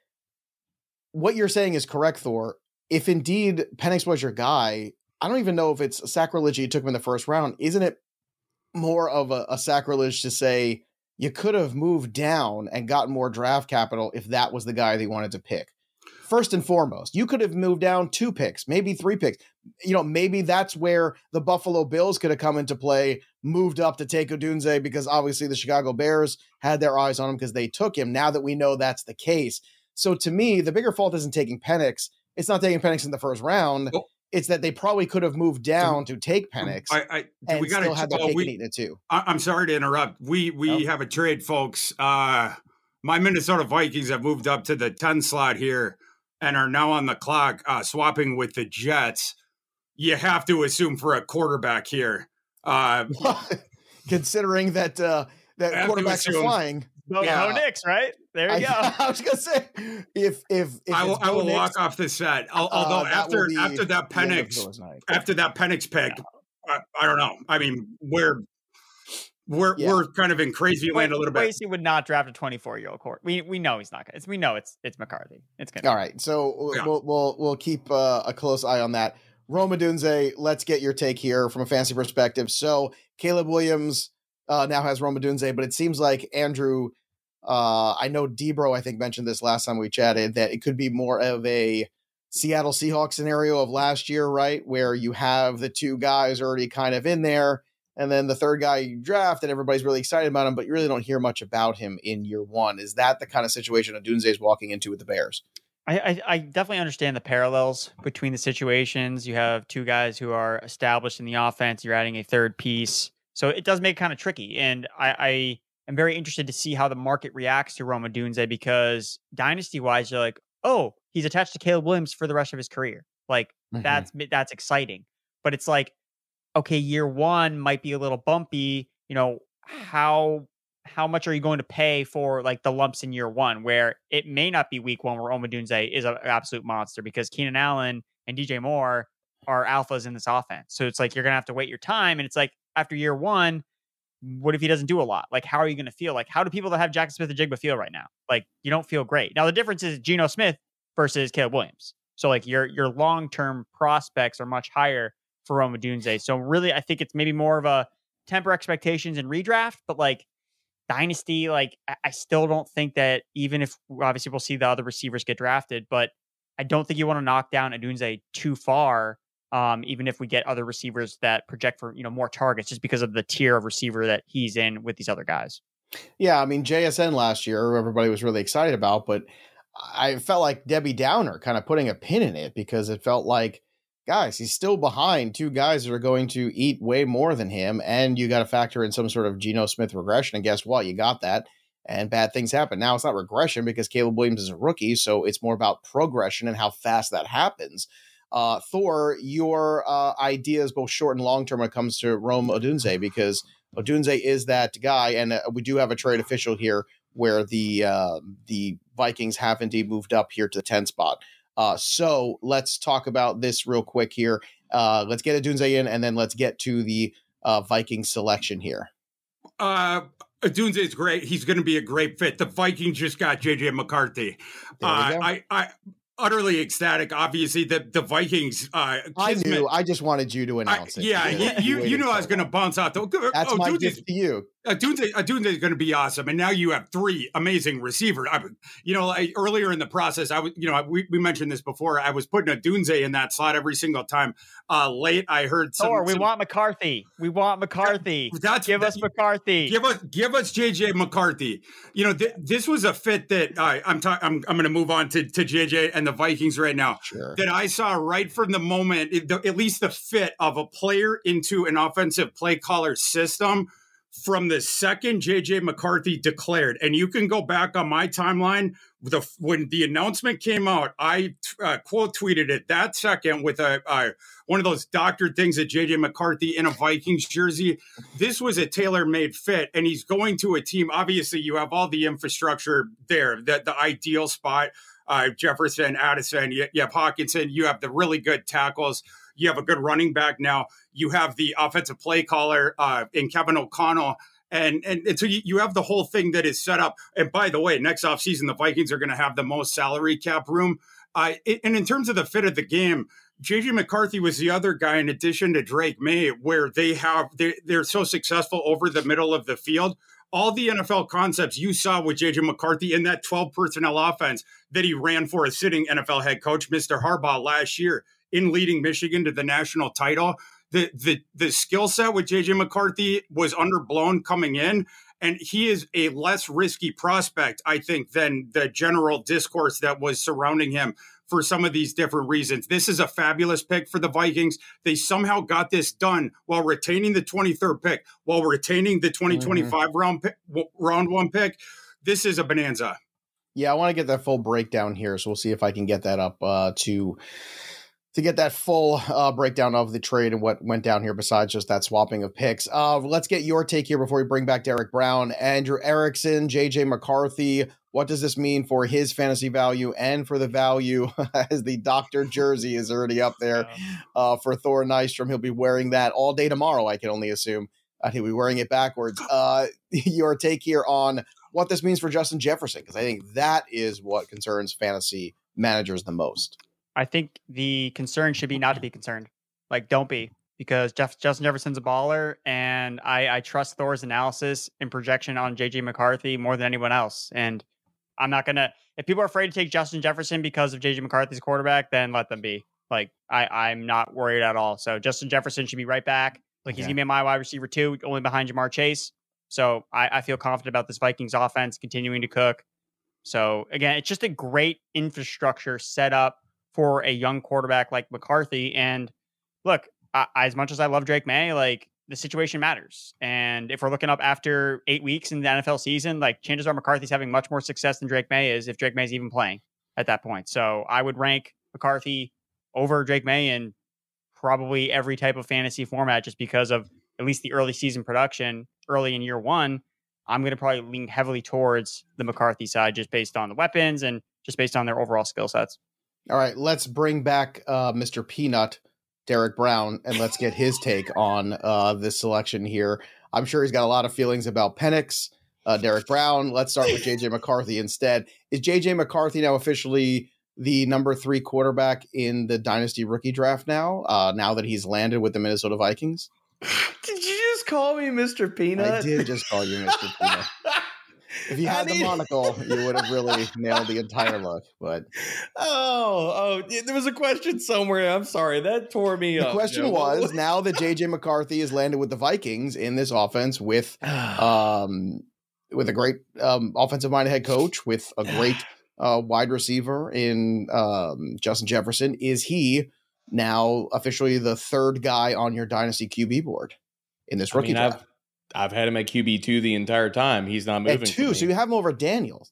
B: what you're saying is correct, Thor. If indeed Penix was your guy, I don't even know if it's sacrilege you took him in the first round. Isn't it more of a, a sacrilege to say you could have moved down and gotten more draft capital if that was the guy they wanted to pick? First and foremost, you could have moved down two picks, maybe three picks. You know, maybe that's where the Buffalo Bills could have come into play, moved up to take Odunze because obviously the Chicago Bears had their eyes on him because they took him. Now that we know that's the case. So to me, the bigger fault isn't taking Penix. It's not taking Penix in the first round. Oh. It's that they probably could have moved down to take Penix
D: I, I,
B: and
D: we gotta,
B: still had the
D: oh,
B: cake
D: we,
B: and eating it too.
D: I, I'm sorry to interrupt. We we oh. have a trade, folks. Uh, my Minnesota Vikings have moved up to the ten slot here and are now on the clock, uh, swapping with the Jets. You have to assume for a quarterback here. Uh,
B: Considering that uh, that quarterbacks are flying.
E: Bo,
B: yeah.
E: Bo Nix, right? There you
B: I,
E: go.
B: I was gonna say if if, if
D: I will, I will
B: Nix,
D: walk off the set. I'll, although uh, after after that Penix after that Penix pick, yeah. I, I don't know. I mean, we're we're yeah. we're kind of in crazy land a little bit.
E: He would not draft a twenty-four year old court. We we know he's not. It's we know it's it's McCarthy. It's gonna.
B: All right, so yeah. we'll we'll we'll keep uh, a close eye on that. Rome Odunze, let's get your take here from a fantasy perspective. So Caleb Williams uh, now has Rome Odunze, but it seems like Andrew. Uh, I know Debro, I think, mentioned this last time we chatted, that it could be more of a Seattle Seahawks scenario of last year, right? Where you have the two guys already kind of in there, and then the third guy you draft, and everybody's really excited about him, but you really don't hear much about him in year one. Is that the kind of situation Odunze is walking into with the Bears?
E: I, I, I definitely understand the parallels between the situations. You have two guys who are established in the offense. You're adding a third piece. So it does make it kind of tricky. And I... I I'm very interested to see how the market reacts to Rome Odunze because dynasty-wise, you're like, oh, he's attached to Caleb Williams for the rest of his career. Like mm-hmm. that's that's exciting. But it's like, okay, year one might be a little bumpy. You know, how how much are you going to pay for like the lumps in year one, where it may not be week one where Rome Odunze is an absolute monster, because Keenan Allen and D J Moore are alphas in this offense. So it's like you're gonna have to wait your time. And it's like after year one, what if he doesn't do a lot? Like, how are you going to feel? Like, how do people that have Jackson Smith and Jigba feel right now? Like, you don't feel great. Now, the difference is Geno Smith versus Caleb Williams. So, like, your your long-term prospects are much higher for Rome Odunze. So, really, I think it's maybe more of a temper expectations and redraft. But, like, dynasty, like, I, I still don't think that, even if, obviously, we'll see the other receivers get drafted, but I don't think you want to knock down Odunze too far. Um, even if we get other receivers that project for, you know, more targets, just because of the tier of receiver that he's in with these other guys.
B: Yeah, I mean, J S N last year, everybody was really excited about, but I felt like Debbie Downer kind of putting a pin in it, because it felt like, guys, he's still behind two guys that are going to eat way more than him, and you got to factor in some sort of Geno Smith regression, and guess what? You got that, and bad things happen. Now, it's not regression because Caleb Williams is a rookie, so it's more about progression and how fast that happens. Uh, Thor, your uh, ideas, both short and long term, when it comes to Rome Odunze, because Odunze is that guy, and uh, we do have a trade official here where the uh, the Vikings have indeed moved up here to the tenth spot. Uh, so let's talk about this real quick here. Uh, let's get Odunze in, and then let's get to the uh, Vikings selection here.
D: Uh, Odunze is great. He's going to be a great fit. The Vikings just got J J McCarthy. Uh, I, I. Utterly ecstatic. Obviously, the the Vikings. Uh,
B: I knew. I just wanted you to announce
D: I,
B: it.
D: Yeah, you you, you know I was going to bounce out. The,
B: That's
D: oh,
B: my
D: Odunze,
B: gift to you.
D: Odunze, Odunze is going to be awesome, and now you have three amazing receivers. I, you know, I, earlier in the process, I was, you know, we, we mentioned this before. I was putting Odunze in that slot every single time. Uh, late, I heard some.
E: Or we
D: some,
E: want McCarthy. We want McCarthy.
D: That's
E: give
D: that,
E: us McCarthy.
D: Give us give us J J McCarthy. You know, th- this was a fit that uh, I'm ta- I'm I'm going to move on to to J J and the Vikings right now.
B: Sure.
D: That I saw right from the moment, it, the, at least the fit of a player into an offensive play caller system. From the second J J McCarthy declared, and you can go back on my timeline, the, when the announcement came out, I uh, quote tweeted it that second with a uh, one of those doctored things of J J McCarthy in a Vikings jersey. This was a tailor-made fit, and he's going to a team. Obviously, you have all the infrastructure there, the, the ideal spot. Uh, Jefferson, Addison, you, you have Hawkinson, you have the really good tackles. You have a good running back now. You have the offensive play caller uh, in Kevin O'Connell. And, and, and so you, you have the whole thing that is set up. And by the way, next offseason, the Vikings are going to have the most salary cap room. Uh, it, and in terms of the fit of the game, J J McCarthy was the other guy, in addition to Drake May, where they have, they, they're so successful over the middle of the field. All the N F L concepts you saw with J J McCarthy in that twelve personnel offense that he ran for a sitting N F L head coach, Mister Harbaugh, last year, in leading Michigan to the national title. The the the skill set with J J McCarthy was underblown coming in, and he is a less risky prospect, I think, than the general discourse that was surrounding him for some of these different reasons. This is a fabulous pick for the Vikings. They somehow got this done while retaining the twenty-third pick, while retaining the twenty twenty-five mm-hmm. round pick, round one pick. This is a bonanza.
B: Yeah, I want to get that full breakdown here, so we'll see if I can get that up uh, to... to get that full uh, breakdown of the trade and what went down here besides just that swapping of picks. Uh, let's get your take here before we bring back Derek Brown. Andrew Erickson, J J McCarthy, what does this mean for his fantasy value and for the value as the Doctor jersey is already up there uh, for Thor Nystrom? He'll be wearing that all day tomorrow, I can only assume. Uh, he'll be wearing it backwards. Uh, your take here on what this means for Justin Jefferson, because I think that is what concerns fantasy managers the most.
E: I think the concern should be not to be concerned. Like, don't be, because Jeff, Justin Jefferson's a baller, and I, I trust Thor's analysis and projection on J J McCarthy more than anyone else. And I'm not going to, if people are afraid to take Justin Jefferson because of J J McCarthy's quarterback, then let them be. Like, I, I'm not worried at all. So Justin Jefferson should be right back. Like, he's going to be my wide receiver too, only behind Jamar Chase. So I, I feel confident about this Vikings offense continuing to cook. So again, it's just a great infrastructure set up for a young quarterback like McCarthy. And look, I, as much as I love Drake May, like, the situation matters. And if we're looking up after eight weeks in the N F L season, like, chances are McCarthy's having much more success than Drake May is, if Drake May is even playing. at that point. So I would rank McCarthy over Drake May in probably every type of fantasy format, just because of at least the early season production early in year one. I'm going to probably lean heavily towards the McCarthy side, just based on the weapons and just based on their overall skill sets.
B: All right, let's bring back uh, Mister Peanut, Derek Brown, and let's get his take on uh, this selection here. I'm sure he's got a lot of feelings about Penix, uh, Derek Brown. Let's start with J J McCarthy instead. Is J J McCarthy now officially the number three quarterback in the Dynasty rookie draft now, uh, now that he's landed with the Minnesota Vikings?
C: Did you just call me Mister Peanut?
B: I did just call you Mister Peanut. If you had the monocle, you would have really nailed the entire look. But
C: oh, oh, there was a question somewhere. I'm sorry, that tore me
B: the
C: up.
B: The question
C: Joe.
B: was: now that J J McCarthy has landed with the Vikings in this offense with, um, with a great um, offensive-minded head coach, with a great uh, wide receiver in um, Justin Jefferson, is he now officially the third guy on your Dynasty Q B board in this rookie
C: I mean,
B: draft?
C: I've, I've had him at Q B two the entire time. He's not moving.
B: At two, so you have him over Daniels.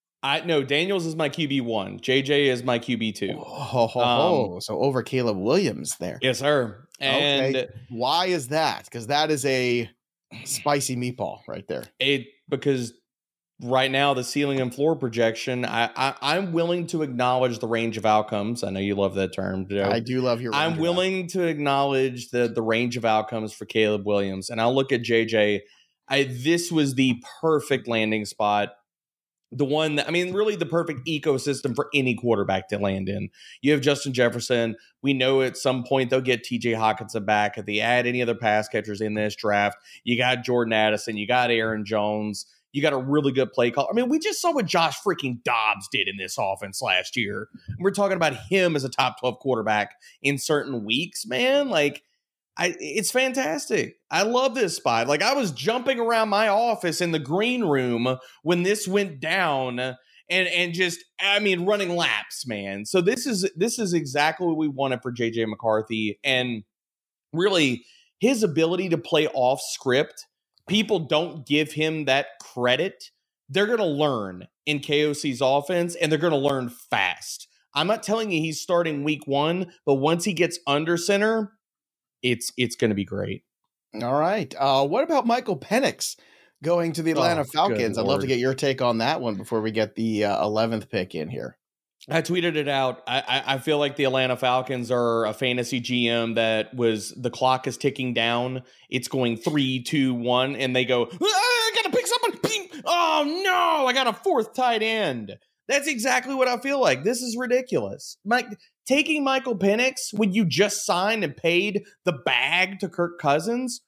C: I no, Daniels is my Q B one. J J is my Q B two.
B: Oh, ho, ho, ho. Um, so over Caleb Williams there.
C: Yes, sir. And
B: okay. Why is that? Because that is a spicy meatball right there.
C: It because right now the ceiling and floor projection, I, I I'm willing to acknowledge the range of outcomes. I know you love that term, Joe.
B: I do love your.
C: I'm willing to acknowledge the the range of outcomes for Caleb Williams, and I'll look at J J. I this was the perfect landing spot. The one that, I mean, really the perfect ecosystem for any quarterback to land in. You have Justin Jefferson. We know at some point they'll get T J Hockenson back. If they add any other pass catchers in this draft, you got Jordan Addison, you got Aaron Jones, you got a really good play call. I mean, we just saw what Josh freaking Dobbs did in this offense last year. We're talking about him as a top twelve quarterback in certain weeks, man. Like, I, it's fantastic. I love this spot. Like, I was jumping around my office in the green room when this went down and, and just, I mean, running laps, man. So this is, this is exactly what we wanted for J J McCarthy. And really his ability to play off script, people don't give him that credit. They're going to learn in K O C's offense, and they're going to learn fast. I'm not telling you he's starting week one, but once he gets under center, it's it's going to be great.
B: All right. Uh, what about Michael Penix going to the Atlanta
C: oh,
B: Falcons? I'd love to get your take on that one before we get the uh, eleventh pick in here.
C: I tweeted it out. I, I, I feel like the Atlanta Falcons are a fantasy G M that was the clock is ticking down. It's going three, two, one, and they go, ah, I got to pick someone. Oh, no, I got a fourth tight end. That's exactly what I feel like. This is ridiculous. Mike, taking Michael Penix when you just signed and paid the bag to Kirk Cousins,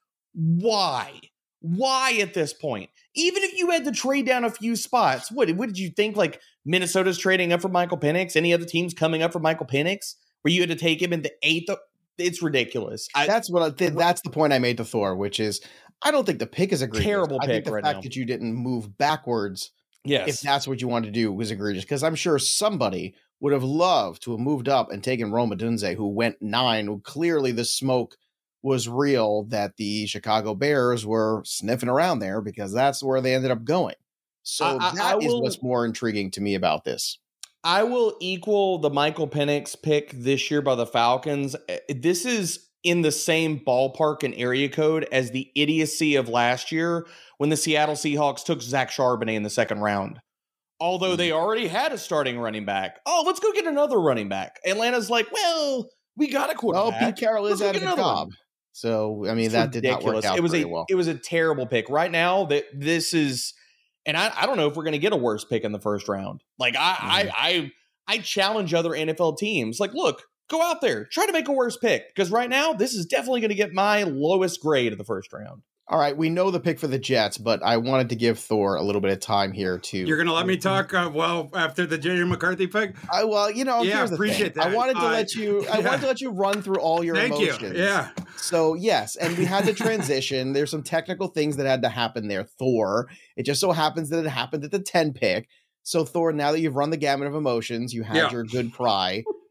C: why? Why at this point? Even if you had to trade down a few spots, what, what did you think? Like Minnesota's trading up for Michael Penix? Any other teams coming up for Michael Penix? Where you had to take him in the eighth? It's ridiculous. I,
B: that's what I did. That's the point I made to Thor, which is I don't think the pick is egregious.
C: Terrible
B: I
C: pick
B: think the
C: right
B: fact
C: now.
B: that you didn't move backwards,
C: yes,
B: if that's what you wanted to do, was egregious. Because I'm sure somebody would have loved to have moved up and taken Rome Odunze, who went nine, who clearly the smoke was real that the Chicago Bears were sniffing around there because that's where they ended up going. So
C: I, I,
B: that
C: I
B: is
C: will,
B: what's more intriguing to me about this.
C: I will equal the Michael Penix pick this year by the Falcons. This is in the same ballpark and area code as the idiocy of last year when the Seattle Seahawks took Zach Charbonnet in the second round. Although they already had a starting running back. Oh, let's go get another running back. Atlanta's like, well, we got a quarterback.
B: Well, Pete Carroll is
C: Let's
B: out of
C: get
B: a
C: another
B: job.
C: one.
B: So, I mean,
C: It's
B: that did not work
C: ridiculous.
B: out
C: it was
B: very
C: a,
B: well.
C: It was a terrible pick. Right now, that this is, and I, I don't know if we're going to get a worse pick in the first round. Like, I,
B: Mm-hmm.
C: I, I, I challenge other N F L teams. Like, look, go out there, try to make a worse pick. Because right now, this is definitely going to get my lowest grade of the first round.
B: All right, we know the pick for the Jets, but I wanted to give Thor a little bit of time here to.
D: You're going to let me talk uh, well after the J J McCarthy pick?
B: I well, you know,
D: yeah,
B: here's the
D: appreciate
B: thing.
D: that.
B: I wanted to
D: uh,
B: let you. I
D: yeah.
B: wanted to let you run through all your
D: Thank
B: emotions.
D: you. Yeah.
B: So yes, and we had to transition. There's some technical things that had to happen there. Thor. It just so happens that it happened at the ten pick. So Thor, now that you've run the gamut of emotions, you had
D: Yeah.
B: your good cry.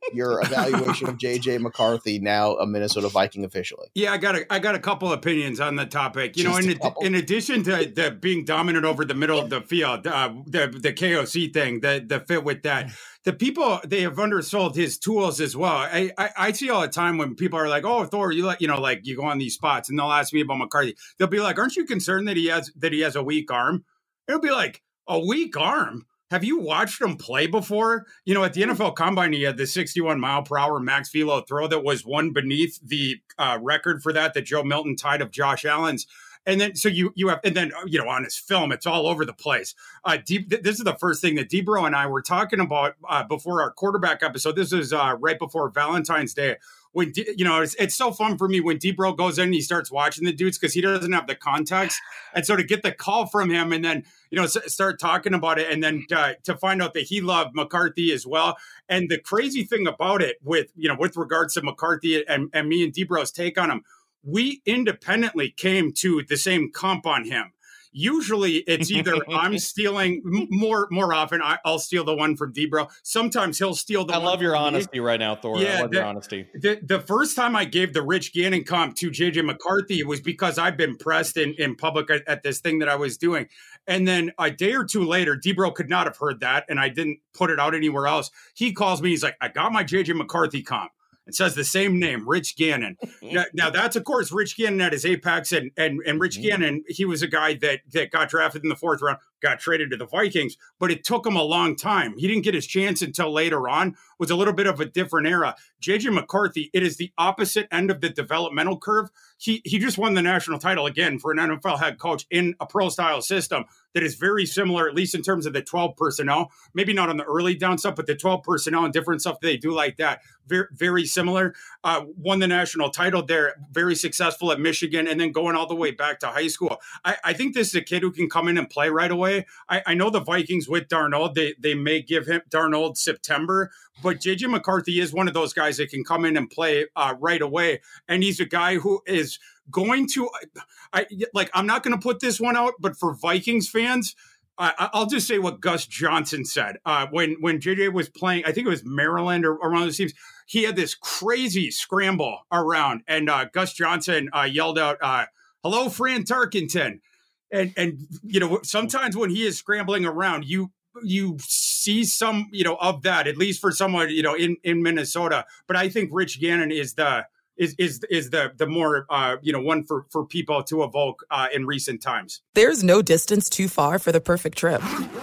B: your evaluation of J J McCarthy, now a Minnesota Viking officially.
D: Yeah, I got a, I got a couple opinions on the topic. You
B: Just
D: know,
B: a
D: in,
B: couple.
D: in addition to the being dominant over the middle of the field, uh, the the K O C thing, the the fit with that, the people, they have undersold his tools as well. I, I I see all the time when people are like, "Oh, Thor, you like you know like you go on these spots," and they'll ask me about McCarthy. They'll be like, "Aren't you concerned that he has that he has a weak arm?" It'll be like, "A weak arm? Have you watched him play before?" You know, at the N F L Combine, he had the sixty-one mile per hour max velo throw that was one beneath the uh, record for that that Joe Milton tied of Josh Allen's. And then, so you you have, and then, you know, on his film, it's all over the place. Uh, Deep, this is the first thing that Debro and I were talking about uh, before our quarterback episode. This is uh, right before Valentine's Day. When, you know, it's, it's so fun for me when Debro goes in and he starts watching the dudes because he doesn't have the context. And so to get the call from him and then, you know, s- start talking about it and then uh, to find out that he loved McCarthy as well. And the crazy thing about it with, you know, with regards to McCarthy and, and me and Debro's take on him, we independently came to the same comp on him. Usually it's either I'm stealing more more often. I, I'll steal the one from Debro. Sometimes he'll steal the
C: I
D: one
C: love your
D: from me.
C: honesty right now, Thor.
D: Yeah,
C: I love
D: the,
C: your honesty.
D: The, the first time I gave the Rich Gannon comp to J J McCarthy was because I've been pressed in, in public at, at this thing that I was doing. And then a day or two later, Debro could not have heard that, and I didn't put it out anywhere else. He calls me. He's like, "I got my J J McCarthy comp." It says the same name, Rich Gannon. now, now, that's, of course, Rich Gannon at his apex. And and, and Rich Gannon, he was a guy that, that got drafted in the fourth round, got traded to the Vikings, but it took him a long time. He didn't get his chance until later on. It was a little bit of a different era. J J McCarthy, it is the opposite end of the developmental curve. He, he just won the national title again for an N F L head coach in a pro-style system that is very similar, at least in terms of the twelve personnel. Maybe not on the early down stuff, but the twelve personnel and different stuff they do like that. Very, very similar. Uh, won the national title there, very successful at Michigan, and then going all the way back to high school. I, I think this is a kid who can come in and play right away. I, I know the Vikings with Darnold, they, they may give him Darnold September, but J J McCarthy is one of those guys that can come in and play uh, right away. And he's a guy who is going to, I like, I'm not going to put this one out, but for Vikings fans, I, I'll just say what Gus Johnson said uh, when when J J was playing. I think it was Maryland or, or one of those teams. He had this crazy scramble around, and uh, Gus Johnson uh, yelled out, uh, "Hello, Fran Tarkenton!" And and you know, sometimes when he is scrambling around, you you see some, you know, of that, at least for someone, you know, in in Minnesota. But I think Rich Gannon is the is is is the the more uh, you know, one for for people to evoke uh, in recent times.
A: There's no distance too far for the perfect trip.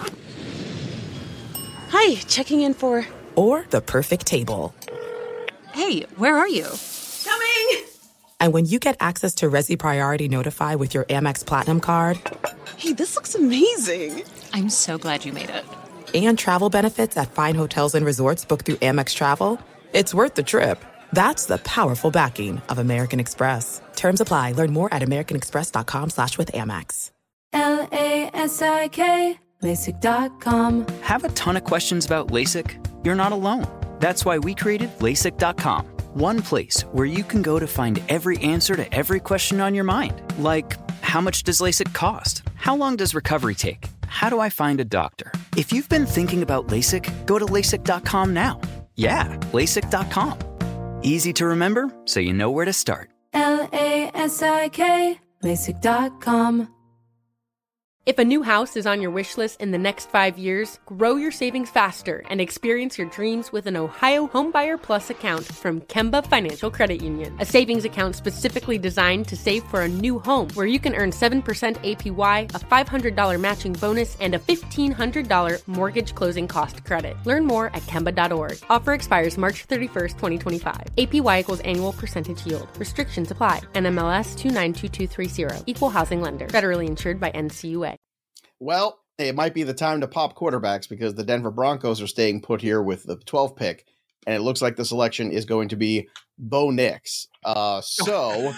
F: Hi, checking in for...
A: Or the perfect table.
F: Hey, where are you?
G: Coming!
A: And when you get access to Resi Priority Notify with your Amex Platinum card...
F: Hey, this looks amazing.
G: I'm so glad you made it.
A: And travel benefits at fine hotels and resorts booked through Amex Travel, it's worth the trip. That's the powerful backing of American Express. Terms apply. Learn more at americanexpress.com slash with Amex.
H: L A S I K, LASIK dot com.
I: Have a ton of questions about LASIK? You're not alone. That's why we created LASIK dot com. One place where you can go to find every answer to every question on your mind. Like, how much does LASIK cost? How long does recovery take? How do I find a doctor? If you've been thinking about LASIK, go to LASIK dot com now. Yeah, LASIK dot com. Easy to remember, so you know where to start.
H: L A S I K, LASIK dot com.
J: If a new house is on your wish list in the next five years, grow your savings faster and experience your dreams with an Ohio Homebuyer Plus account from Kemba Financial Credit Union. A savings account specifically designed to save for a new home where you can earn seven percent A P Y, a five hundred dollars matching bonus, and a fifteen hundred dollars mortgage closing cost credit. Learn more at Kemba dot org. Offer expires March thirty-first, twenty twenty-five. A P Y equals annual percentage yield. Restrictions apply. N M L S two nine two two three zero. Equal housing lender. Federally insured by N C U A.
B: Well, it might be the time to pop quarterbacks because the Denver Broncos are staying put here with the twelfth pick, and it looks like the selection is going to be Bo Nix. Uh, so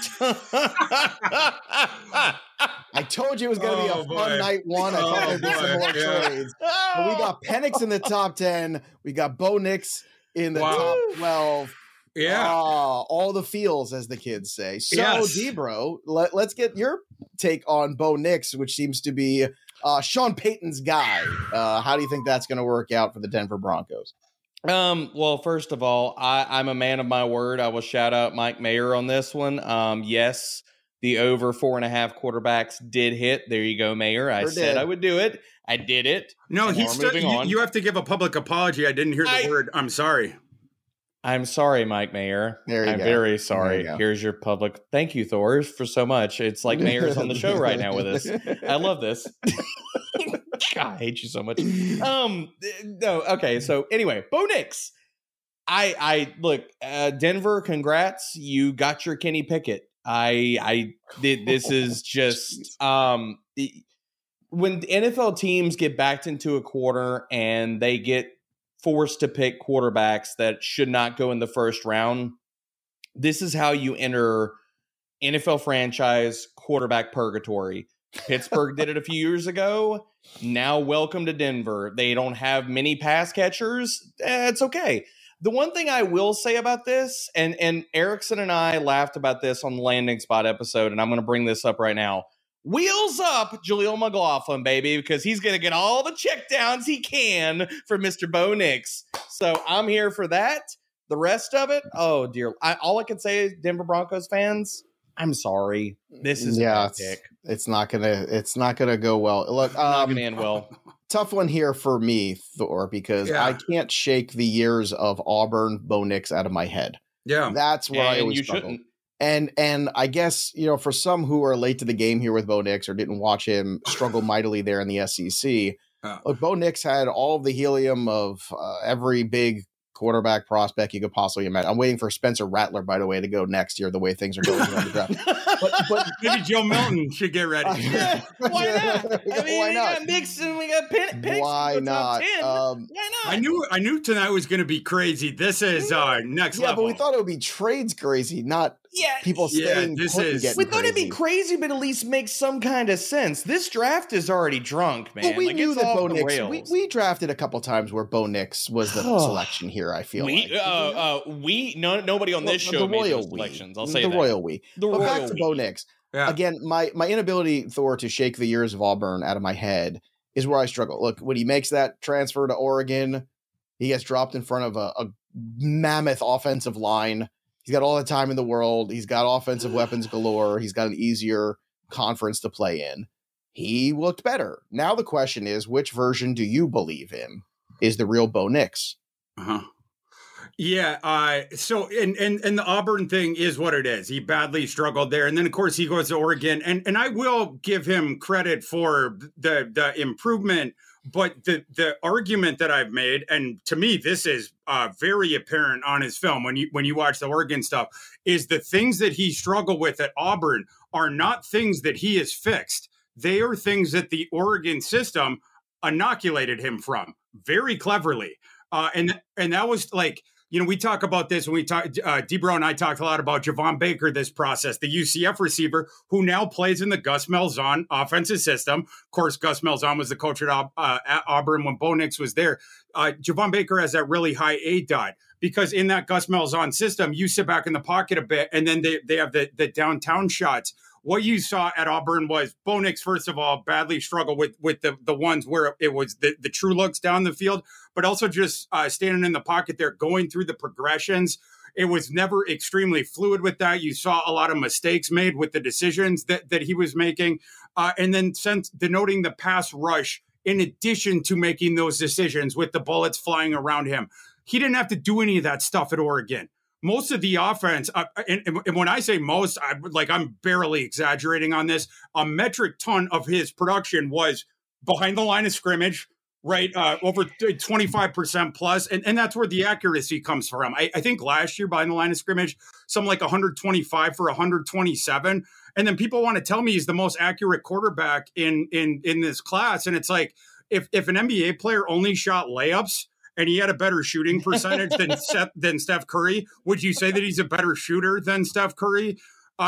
B: I told you it was going to be a
D: Oh,
B: fun
D: boy.
B: night one. I thought
D: Oh,
B: there'd be some
D: boy.
B: more
D: Yeah.
B: trades. But we got Penix in the top ten. We got Bo Nix in the
D: Wow.
B: top twelve.
D: Yeah.
B: Ah, all the feels, as the kids say. So,
D: Yes.
B: Debro, let, let's get your take on Bo Nix, which seems to be uh, Sean Payton's guy. Uh, how do you think that's going to work out for the Denver Broncos?
C: Um, well, first of all, I, I'm a man of my word. I will shout out Mike Mayer on this one. Um, yes, the over four and a half quarterbacks did hit. There you go, Mayer. I
B: Sure
C: said
B: did.
C: I would do it. I did it.
D: No,
C: And
D: he's
C: now we're
D: still,
C: moving
D: you,
C: on.
D: you have to give a public apology. I didn't hear the
C: I-
D: word. I'm sorry.
C: I'm sorry, Mike Mayer.
B: There you
C: I'm
B: go.
C: very
B: There
C: sorry.
B: you go.
C: Here's your public. Thank you, Thor, for so much. It's like Mayer's on the show right now with us. I love this. God, I hate you so much. Um, no, okay. So anyway, Bo Nix. I, I look, uh, Denver. Congrats, you got your Kenny Pickett. I, I did. This is just um, the, when N F L teams get backed into a corner and they get forced to pick quarterbacks that should not go in the first round. This is how you enter N F L franchise quarterback purgatory. Pittsburgh did it a few years ago. Now, welcome to Denver. They don't have many pass catchers. Eh, it's okay. The one thing I will say about this, and, and Erickson and I laughed about this on the landing spot episode, and I'm going to bring this up right now. Wheels up, Jaleel McLaughlin, baby, because he's going to get all the checkdowns he can for Mister Bo Nix. So I'm here for that. The rest of it, oh, dear. I, all I can say is, Denver Broncos fans, I'm sorry. This is
B: yeah,
C: a bad
B: it's,
C: pick.
B: it's not gonna it's not gonna go well. Look,
C: Not
B: um,
C: going to end well.
B: tough one here for me, Thor, because
D: Yeah.
B: I can't shake the years of Auburn Bo Nix out of my head.
D: Yeah.
B: That's where I
C: And
B: always
C: you
B: struggle.
C: shouldn't.
B: And and I guess, you know, for some who are late to the game here with Bo Nix or didn't watch him struggle mightily there in the S E C,
D: Oh.
B: look, Bo Nix had all of the helium of uh, every big quarterback prospect you could possibly imagine. I'm waiting for Spencer Rattler, by the way, to go next year, the way things are going around the draft. But, but
D: Maybe Joe Milton should get ready.
C: Yeah, why not? I mean,
B: Why
C: we
B: not?
C: got Mixon, we got Pen- Penix.
B: Why
C: in the top
B: not?
C: ten.
B: Um,
C: Why not?
D: I knew I knew tonight was going to be crazy. This is uh, next
B: yeah,
D: level.
B: but we thought it would be trades crazy, not
C: yeah,
B: people
D: Yeah,
B: staying
D: this
B: put and
D: is-
B: getting
C: we thought it'd be
B: crazy.
C: crazy, but at least make some kind of sense. This draft is already drunk, man.
B: Well, we
C: like,
B: knew
C: it's
B: that
C: off
B: Bo
C: the
B: Nix. We,
C: rails.
B: we drafted a couple times where Bo Nix was the selection here. I feel
C: we,
B: like
C: uh, uh, we, no, nobody on this
B: Well,
C: show
B: the
C: made
B: royal
C: those
B: we.
C: selections. I'll say
B: the
C: that.
B: royal we.
C: The
B: but back
C: royal
B: to
C: we.
B: Bo Nix
D: Yeah.
B: again. My my inability, Thor, to shake the years of Auburn out of my head is where I struggle. Look, when he makes that transfer to Oregon, he gets dropped in front of a, a mammoth offensive line. He's got all the time in the world. He's got offensive weapons galore. He's got an easier conference to play in. He looked better. Now the question is, which version do you believe in is the real Bo Nix?
D: Uh-huh. Yeah. Uh, so, and, and, and the Auburn thing is what it is. He badly struggled there. And then, of course, he goes to Oregon. And, and I will give him credit for the, the improvement. But the, the argument that I've made, and to me, this is uh, very apparent on his film when you when you watch the Oregon stuff, is the things that he struggled with at Auburn are not things that he has fixed. They are things that the Oregon system inoculated him from very cleverly. Uh, and and that was like, you know, we talk about this when we talk, uh, Debro and I talked a lot about Javon Baker, this process, the U C F receiver who now plays in the Gus Malzahn offensive system. Of course, Gus Malzahn was the coach at, uh, at Auburn when Bo Nix was there. Uh, Javon Baker has that really high A dot because in that Gus Malzahn system, you sit back in the pocket a bit and then they, they have the, the downtown shots. What you saw at Auburn was Bo Nix, first of all, badly struggled with with the, the ones where it was the, the true looks down the field, but also just uh, standing in the pocket there, going through the progressions. It was never extremely fluid with that. You saw a lot of mistakes made with the decisions that, that he was making. Uh, and then since denoting the pass rush, in addition to making those decisions with the bullets flying around him, he didn't have to do any of that stuff at Oregon. Most of the offense, uh, and, and when I say most, I like I'm barely exaggerating on this. A metric ton of his production was behind the line of scrimmage, right? Uh, over twenty-five percent plus, and, and that's where the accuracy comes from. I, I think last year behind the line of scrimmage, something like one twenty-five for one twenty-seven, and then people want to tell me he's the most accurate quarterback in in in this class, and it's like if if an N B A player only shot layups and he had a better shooting percentage than Seth, than Steph Curry, would you say that he's a better shooter than Steph Curry? Uh,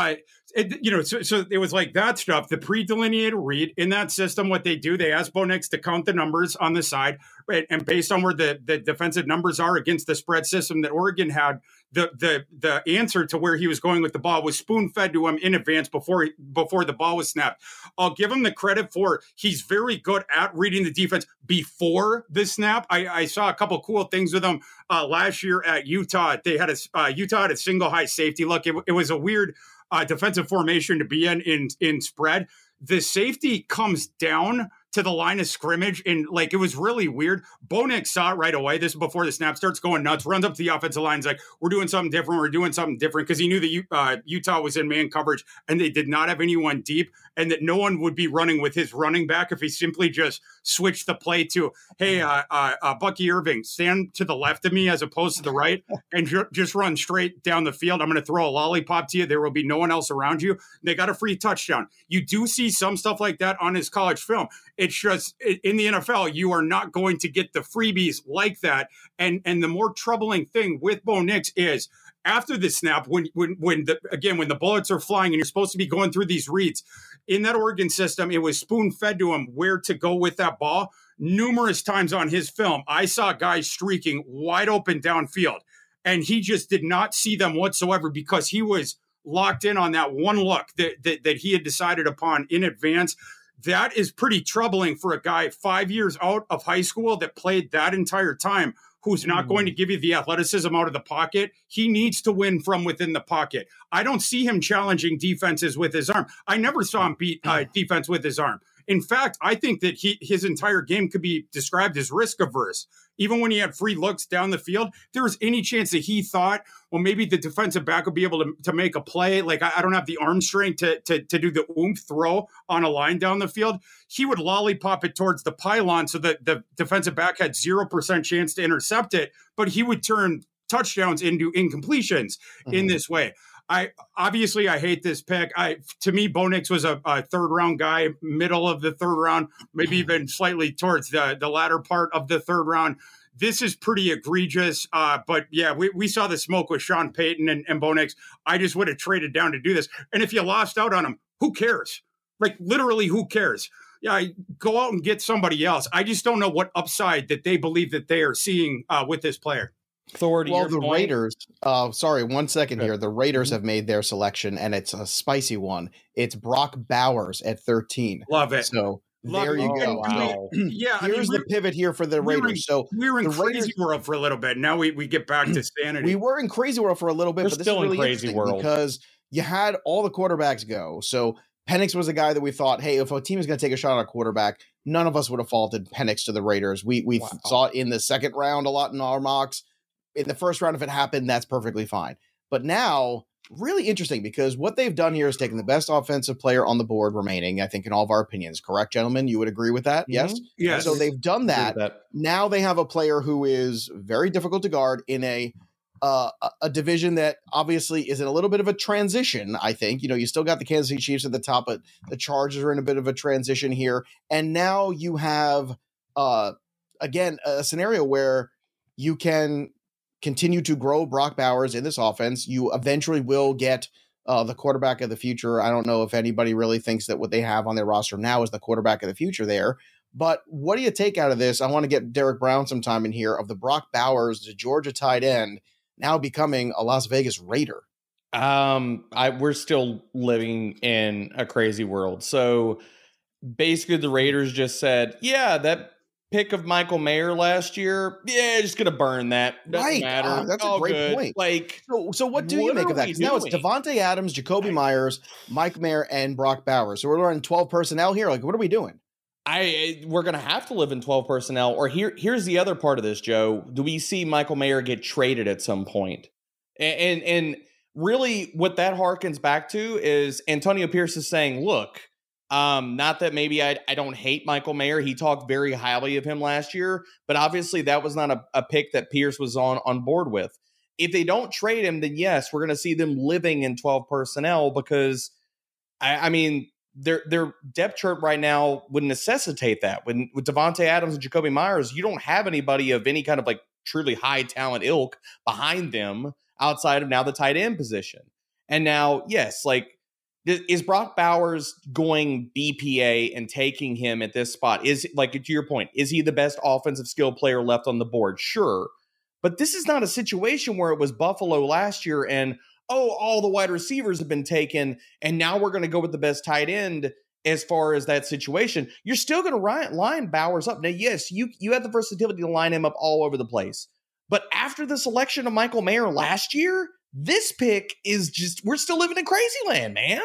D: it, you know, so, so it was like that stuff, the pre-delineated read in that system. What they do, they ask Bo Nix to count the numbers on the side, right? And based on where the, the defensive numbers are against the spread system that Oregon had, the the the answer to where he was going with the ball was spoon-fed to him in advance before before the ball was snapped. I'll give him the credit for he's very good at reading the defense before the snap. I, I saw a couple cool things with him uh, last year at Utah. They had a uh, Utah had a single high safety look. It, it was a weird uh, defensive formation to be in in in spread. The safety comes down to the line of scrimmage, and like it was really weird. Bo Nix saw it right away. This is before the snap, starts going nuts, runs up to the offensive line. He's like, we're doing something different. We're doing something different because he knew that uh, Utah was in man coverage and they did not have anyone deep, and that no one would be running with his running back if he simply just switched the play to, hey, uh, uh, uh, Bucky Irving, stand to the left of me as opposed to the right and ju- just run straight down the field. I'm going to throw a lollipop to you. There will be no one else around you. They got a free touchdown. You do see some stuff like that on his college film. It's just in the N F L, you are not going to get the freebies like that. And and the more troubling thing with Bo Nix is after the snap, when when when the again when the bullets are flying and you're supposed to be going through these reads in that Oregon system, it was spoon fed to him where to go with that ball. Numerous times on his film, I saw guys streaking wide open downfield, and he just did not see them whatsoever because he was locked in on that one look that that, that he had decided upon in advance. That is pretty troubling for a guy five years out of high school that played that entire time, who's not mm. going to give you the athleticism out of the pocket. He needs to win from within the pocket. I don't see him challenging defenses with his arm. I never saw him beat uh, defense with his arm. In fact, I think that he his entire game could be described as risk averse. Even when he had free looks down the field, there was any chance that he thought, well, maybe the defensive back would be able to, to make a play. Like, I, I don't have the arm strength to, to, to do the oomph throw on a line down the field. He would lollipop it towards the pylon so that the defensive back had zero percent chance to intercept it, but he would turn touchdowns into incompletions mm-hmm. in this way. I obviously I hate this pick. I to me, Bo Nix was a, a third round guy, middle of the third round, maybe even slightly towards the, the latter part of the third round. This is pretty egregious. Uh, but yeah, we, we saw the smoke with Sean Payton and, and Bo Nix. I just would have traded down to do this. And if you lost out on him, who cares? Like literally, who cares? Yeah, go out and get somebody else. I just don't know what upside that they believe that they are seeing uh, with this player.
C: Thor, to
B: well,
C: your
B: the
C: point.
B: Raiders, uh, sorry, one second
C: Okay.
B: here. The Raiders
C: Mm-hmm.
B: have made their selection, and it's a spicy one. It's Brock Bowers at thirteen.
D: Love it.
B: So
D: Love
B: there
D: it.
B: you
C: Oh,
B: go.
C: wow.
D: Yeah, I mean,
B: Here's
D: we-
B: the pivot here for the
D: we were
B: Raiders.
D: in-
B: So
D: we were in
B: the
D: crazy
B: Raiders-
D: world for a little bit. Now we, we get back to sanity.
B: we were in crazy world for a little bit,
C: We're
B: but this
C: still
B: is
C: in
B: really
C: crazy
B: interesting
C: world.
B: because you had all the quarterbacks go. So Penix was a guy that we thought, hey, if a team is going to take a shot at a quarterback, none of us would have faulted Penix to the Raiders. We we
C: Wow.
B: saw it in the second round a lot in our mocks. In the first round, if it happened, that's perfectly fine. But now, really interesting because what they've done here is taken the best offensive player on the board remaining, I think, in all of our opinions. Correct, gentlemen? You would agree with that?
C: Mhm.
B: Yes?
D: Yes.
B: So they've done that.
C: That.
B: Now they have a player who is very difficult to guard in a uh, a- a division that obviously is in a little bit of a transition, I think. You know, you still got the Kansas City Chiefs at the top, but the Chargers are in a bit of a transition here. And now you have, uh, again, a scenario where you can continue to grow Brock Bowers in this offense. You eventually will get uh, the quarterback of the future. I don't know if anybody really thinks that what they have on their roster now is the quarterback of the future there. But what do you take out of this? I want to get Derek Brown sometime in here of the Brock Bowers, the Georgia tight end, now becoming a Las Vegas Raider.
C: Um, I we're still living in a crazy world. So basically, the Raiders just said, "Yeah, that pick of Michael Mayer last year, yeah, just gonna burn that. Doesn't
B: Right.
C: matter.
B: Ah, that's a
C: All
B: great
C: good."
B: point.
C: Like,
B: So, so what do you
C: What
B: make
C: are
B: of that?
C: we
B: 'Cause now it's
C: doing?
B: Devontae Adams, Jacoby Myers, Mike Mayer, and Brock Bowers. So we're running twelve personnel here. Like, what are we doing?
C: I we're gonna have to live in twelve personnel. Or here, here's the other part of this, Joe. Do we see Michael Mayer get traded at some point? And and, and really, what that harkens back to is Antonio Pierce is saying, "Look, um, not that maybe I I don't hate Michael Mayer. He talked very highly of him last year, but obviously that was not a, a pick that Pierce was on on board with. If they don't trade him, then yes, we're gonna see them living in twelve personnel because I, I mean." Their their depth chart right now would necessitate that. When with Devontae Adams and Jacoby Myers, you don't have anybody of any kind of like truly high talent ilk behind them outside of now the tight end position. And now, yes, like Is Brock Bowers going B P A and taking him at this spot? Is, like, to your point, is he the best offensive skill player left on the board? Sure. But this is not a situation where it was Buffalo last year and, oh, all the wide receivers have been taken, and now we're going to go with the best tight end as far as that situation. You're still going to line Bowers up. Now, yes, you, you have the versatility to line him up all over the place. But after the selection of Michael Mayer last year, this pick is just, we're still living in crazy land, man.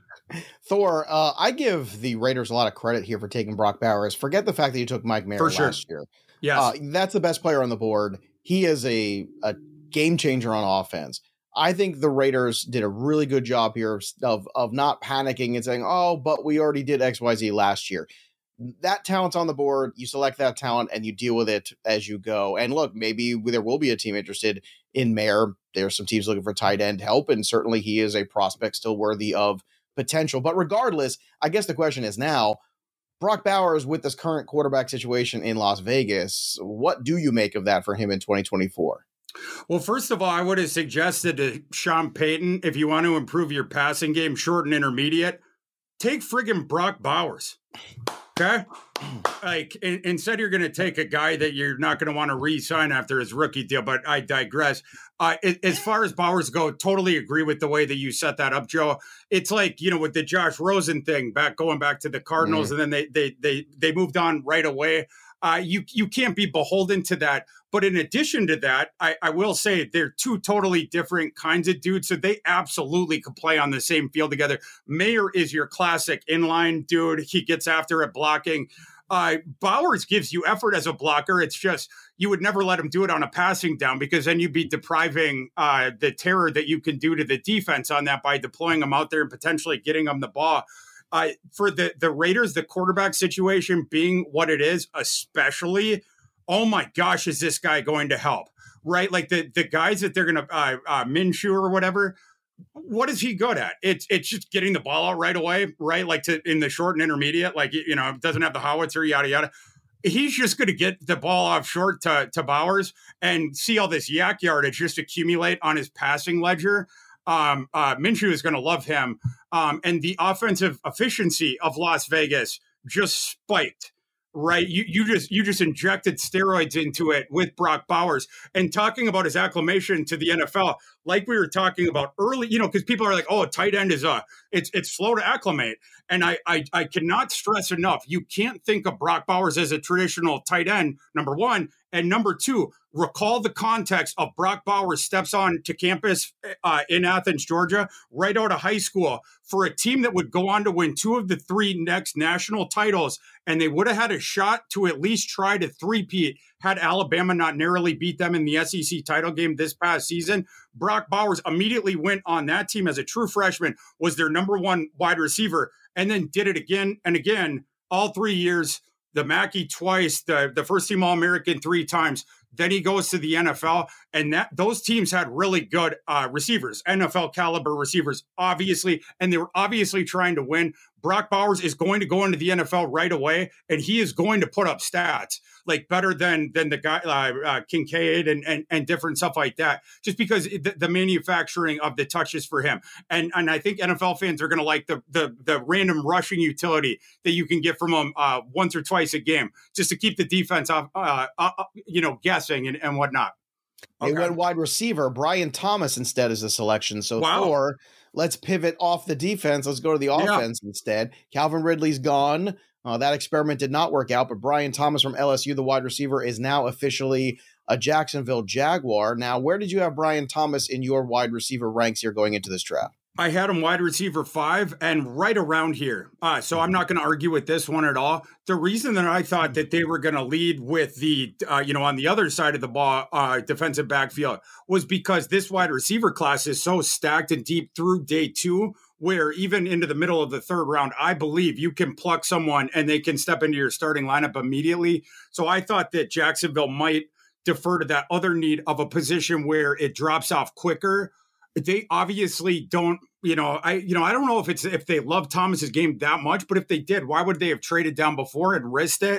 B: Thor, uh, I give the Raiders a lot of credit here for taking Brock Bowers. Forget the fact that you took Mike Mayer
D: for
B: last
D: sure.
B: year.
D: Yes.
B: Uh, that's the best player on the board. He is a, a game changer on offense. I think the Raiders did a really good job here of, of not panicking and saying, oh, but we already did X Y Z last year. That talent's on the board. You select that talent and you deal with it as you go. And look, maybe there will be a team interested in Mayer. There's some teams looking for tight end help, and certainly he is a prospect still worthy of potential. But regardless, I guess the question is now, Brock Bowers with this current quarterback situation in Las Vegas, what do you make of that for him in twenty twenty-four?
D: Well, first of all, I would have suggested to Sean Payton, if you want to improve your passing game, short and intermediate, take friggin' Brock Bowers. Okay? Like, in, instead you're going to take a guy that you're not going to want to re-sign after his rookie deal, but I digress. Uh, as far as Bowers go, totally agree with the way that you set that up, Joe. It's like, you know, with the Josh Rosen thing, back going back to the Cardinals, mm-hmm. and then they they they they moved on right away. Uh, you you can't be beholden to that. But in addition to that, I, I will say they're two totally different kinds of dudes. So they absolutely could play on the same field together. Mayer is your classic inline dude. He gets after it blocking. Uh, Bowers gives you effort as a blocker. It's just you would never let him do it on a passing down, because then you'd be depriving uh, the terror that you can do to the defense on that by deploying him out there and potentially getting him the ball. Uh, for the, the Raiders, the quarterback situation being what it is, especially, oh my gosh, is this guy going to help? Right? Like the, the guys that they're going to, uh, uh, Minshew or whatever, what is he good at? It's it's just getting the ball out right away, right? Like to in the short and intermediate, like, you know, doesn't have the howitzer, yada, yada. He's just going to get the ball off short to, to Bowers and see all this yak yardage just accumulate on his passing ledger. Um, uh, Minshew is going to love him. Um, and the offensive efficiency of Las Vegas just spiked, right? You you just you just injected steroids into it with Brock Bowers. And talking about his acclimation to the N F L, like we were talking about early, you know, because people are like, oh, a tight end is uh it's it's slow to acclimate. And I, I I cannot stress enough, you can't think of Brock Bowers as a traditional tight end, number one. And number two, recall the context of Brock Bowers steps on to campus uh, in Athens, Georgia, right out of high school for a team that would go on to win two of the three next national titles. And they would have had a shot to at least try to three-peat had Alabama not narrowly beat them in the S E C title game this past season. Brock Bowers immediately went on that team as a true freshman, was their number one wide receiver, and then did it again and again, all three years. The Mackey twice, the, the first team All-American three times. Then he goes to the N F L, and that those teams had really good uh, receivers, N F L caliber receivers, obviously, and they were obviously trying to win. Brock Bowers is going to go into the N F L right away, and he is going to put up stats like better than than the guy uh, uh, Kincaid and, and and different stuff like that. Just because the, the manufacturing of the touches for him, and and I think N F L fans are going to like the the the random rushing utility that you can get from him uh, once or twice a game, just to keep the defense off, uh, uh, you know, guessing and, and whatnot.
B: Okay. They went wide receiver. Brian Thomas instead is a selection. So
D: wow.
B: Thor, let's pivot off the defense. Let's go to the offense yeah. instead. Calvin Ridley's gone. Uh, that experiment did not work out, but Brian Thomas from L S U, the wide receiver, is now officially a Jacksonville Jaguar. Now, where did you have Brian Thomas in your wide receiver ranks here going into this draft?
D: I had him wide receiver five and right around here. Uh, so I'm not going to argue with this one at all. The reason that I thought that they were going to lead with the, uh, you know, on the other side of the ball, uh, defensive backfield was because this wide receiver class is so stacked and deep through day two, where even into the middle of the third round, I believe you can pluck someone and they can step into your starting lineup immediately. So I thought that Jacksonville might defer to that other need of a position where it drops off quicker. They obviously don't, you know, I, you know, I don't know if it's, if they love Thomas's game that much, but if they did, why would they have traded down before and risked it?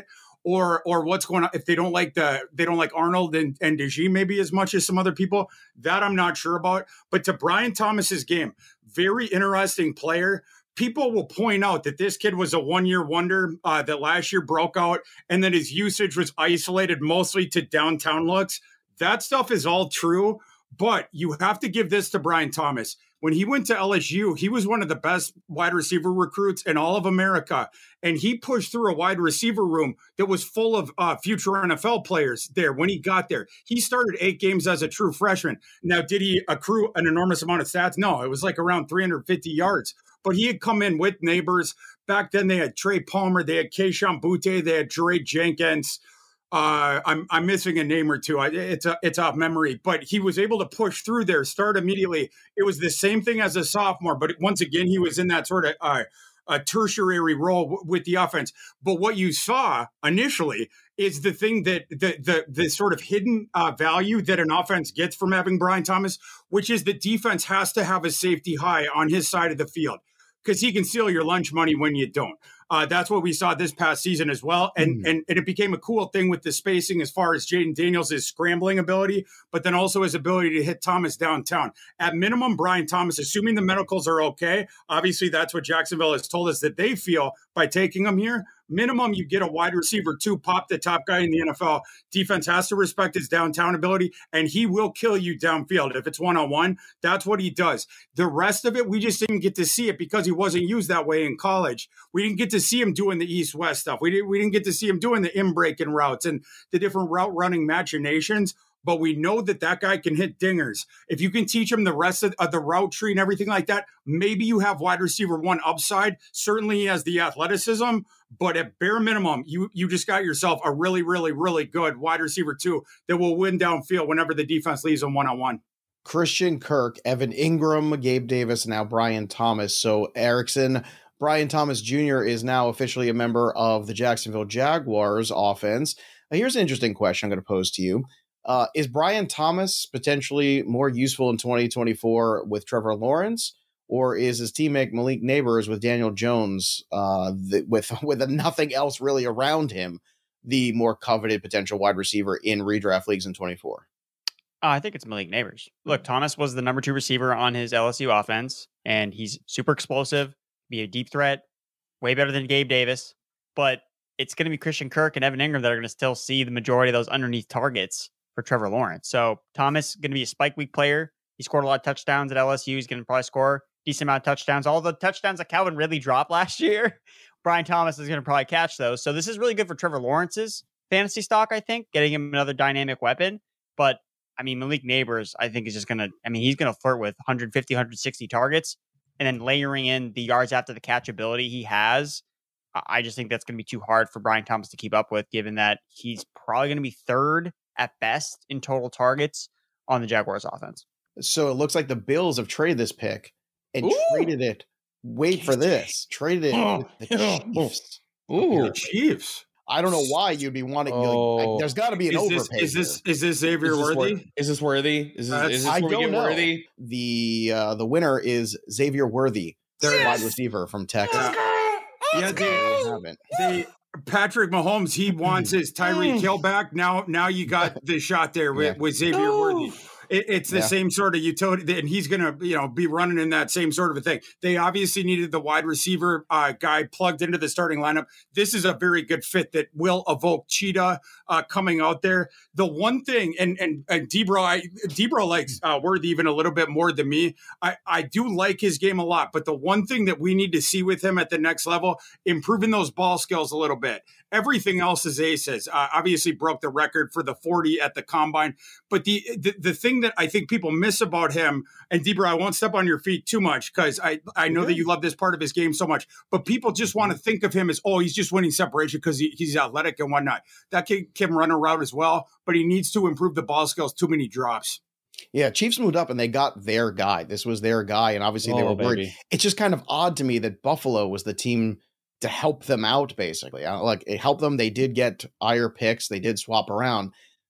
D: or or what's going on, if they don't like the they don't like Arnold and, and DeGene maybe as much as some other people, that I'm not sure about. But to Brian Thomas's game, very interesting player. People will point out that this kid was a one-year wonder uh, that last year broke out, and that his usage was isolated mostly to downtown looks. That stuff is all true, but you have to give this to Brian Thomas. When he went to L S U, he was one of the best wide receiver recruits in all of America, and he pushed through a wide receiver room that was full of uh, future N F L players there when he got there. He started eight games as a true freshman. Now, did he accrue an enormous amount of stats? No, it was like around three hundred fifty yards. But he had come in with neighbors. Back then, they had Trey Palmer, they had Keishon Butte, they had Jaray Jenkins. Uh, I'm I'm missing a name or two. I, it's a, it's off memory, but he was able to push through there, start immediately. It was the same thing as a sophomore, but once again, he was in that sort of uh, a tertiary role w- with the offense. But what you saw initially is the thing that the the the sort of hidden uh, value that an offense gets from having Brian Thomas, which is the defense has to have a safety high on his side of the field, because he can steal your lunch money when you don't. Uh, that's what we saw this past season as well. And, mm. and and it became a cool thing with the spacing as far as Jaden Daniels' scrambling ability, but then also his ability to hit Thomas downtown. At minimum, Brian Thomas, assuming the medicals are okay, obviously that's what Jacksonville has told us that they feel by taking him here. Minimum, you get a wide receiver two, pop the top guy in the N F L. Defense has to respect his downtown ability, and he will kill you downfield. If it's one-on-one, that's what he does. The rest of it, we just didn't get to see it because he wasn't used that way in college. We didn't get to see him doing the east-west stuff. We didn't, we didn't get to see him doing the in-breaking routes and the different route-running machinations. But we know that that guy can hit dingers. If you can teach him the rest of, of the route tree and everything like that, maybe you have wide receiver one upside. Certainly he has the athleticism, but at bare minimum, you you just got yourself a really, really, really good wide receiver two that will win downfield whenever the defense leaves him one-on-one.
B: Christian Kirk, Evan Ingram, Gabe Davis, and now Brian Thomas. So Erickson, Brian Thomas Junior is now officially a member of the Jacksonville Jaguars offense. Now, here's an interesting question I'm going to pose to you. Uh, is Brian Thomas potentially more useful in twenty twenty-four with Trevor Lawrence, or is his teammate Malik Neighbors with Daniel Jones, uh, the, with with nothing else really around him, the more coveted potential wide receiver in redraft leagues in twenty-four?
E: Uh, I think it's Malik Neighbors. Look, Thomas was the number two receiver on his L S U offense, and he's super explosive, be a deep threat, way better than Gabe Davis. But it's going to be Christian Kirk and Evan Ingram that are going to still see the majority of those underneath targets for Trevor Lawrence. So Thomas going to be a spike week player. He scored a lot of touchdowns at L S U. He's going to probably score a decent amount of touchdowns. All the touchdowns that Calvin Ridley dropped last year, Brian Thomas is going to probably catch those. So this is really good for Trevor Lawrence's fantasy stock, I think, getting him another dynamic weapon. But I mean, Malik Neighbors, I think is just going to, I mean, he's going to flirt with one fifty, one sixty targets, and then layering in the yards after the catch ability he has. I just think that's going to be too hard for Brian Thomas to keep up with, given that he's probably going to be third at best in total targets on the Jaguars offense.
B: So it looks like the Bills have traded this pick and
C: Ooh.
B: traded it. Wait for this. Traded it
C: Oh,
B: with the Chiefs.
C: Ooh.
D: The Chiefs.
B: I don't know why you'd be wanting.
C: Oh.
B: Like, there's got to be an
D: Is this,
B: overpay.
D: is this
B: here.
D: is this Xavier
C: Is this
D: Worthy?
C: wor- Is this worthy? Is this, is this
B: I
C: where we
B: don't
C: get
B: know.
C: worthy?
B: The uh, the winner is Xavier Worthy,
D: There
B: wide
D: is.
B: receiver from Texas.
D: Yeah, they,
B: They haven't.
D: they Patrick Mahomes, he wants his Tyreek Hill back. Now, now you got the shot there with,
B: Yeah.
D: with Xavier Worthy. It, it's the
B: Yeah.
D: same sort of utility, and he's going to, you know, be running in that same sort of a thing. They obviously needed the wide receiver uh, guy plugged into the starting lineup. This is a very good fit that will evoke Cheetah uh, coming out there. The one thing, and and, and Debro, I, Debro likes uh, Worthy even a little bit more than me. I, I do like his game a lot, but the one thing that we need to see with him at the next level, improving those ball skills a little bit. Everything else is aces. Uh, obviously broke the record for the forty at the combine. But the, the the thing that I think people miss about him, and Debra, I won't step on your feet too much because I, I know that you love this part of his game so much, but people just want to think of him as, oh, he's just winning separation because he, he's athletic and whatnot. That kid can run a route as well, but he needs to improve the ball skills. Too many drops.
B: Yeah, Chiefs moved up and they got their guy. This was their guy, and obviously they
C: Oh,
B: were worried.
C: baby.
B: It's just kind of odd to me that Buffalo was the team to help them out, basically. Uh, Like, it helped them. They did get higher picks. They did swap around.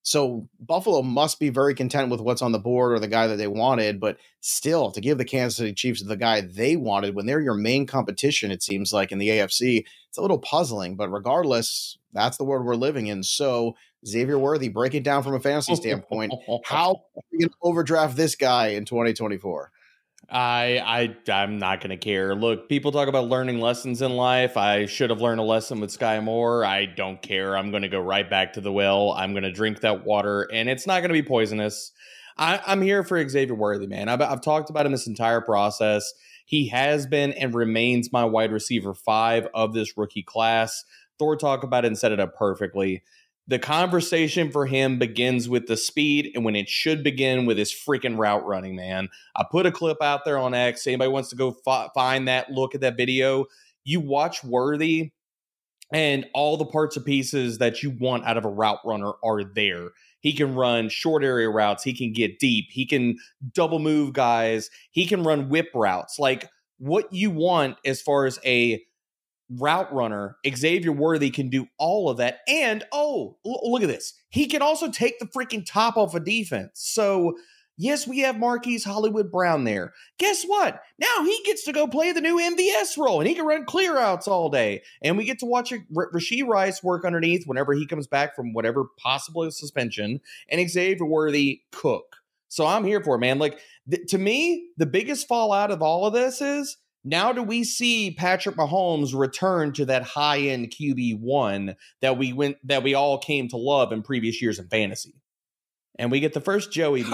B: So Buffalo must be very content with what's on the board or the guy that they wanted, but still to give the Kansas City Chiefs the guy they wanted when they're your main competition, it seems like in the A F C, it's a little puzzling, but regardless, that's the world we're living in. So Xavier Worthy, break it down from a fantasy standpoint. How are we going to overdraft this guy in twenty twenty-four?
C: I, I, I'm not going to care. Look, people talk about learning lessons in life. I should have learned a lesson with Sky Moore. I don't care. I'm going to go right back to the well. I'm going to drink that water, and it's not going to be poisonous. I, I'm here for Xavier Worthy, man. I've, I've talked about him this entire process. He has been and remains my wide receiver five of this rookie class. Thor talked about it and set it up perfectly. The conversation for him begins with the speed and when it should begin with his freaking route running, man. I put a clip out there on X. Anybody wants to go f- find that, look at that video. You watch Worthy and all the parts and pieces that you want out of a route runner are there. He can run short area routes. He can get deep. He can double move guys. He can run whip routes. Like what you want as far as a route runner, Xavier Worthy can do all of that. And, oh, l- look at this. He can also take the freaking top off a defense. So, yes, we have Marquise Hollywood Brown there. Guess what? Now he gets to go play the new M V S role, and he can run clear outs all day. And we get to watch R- Rashee Rice work underneath whenever he comes back from whatever possible suspension, and Xavier Worthy cook. So I'm here for it, man. Like, th- to me, the biggest fallout of all of this is, now do we see Patrick Mahomes return to that high-end Q B one that we went that we all came to love in previous years in fantasy? And we get the first Joey.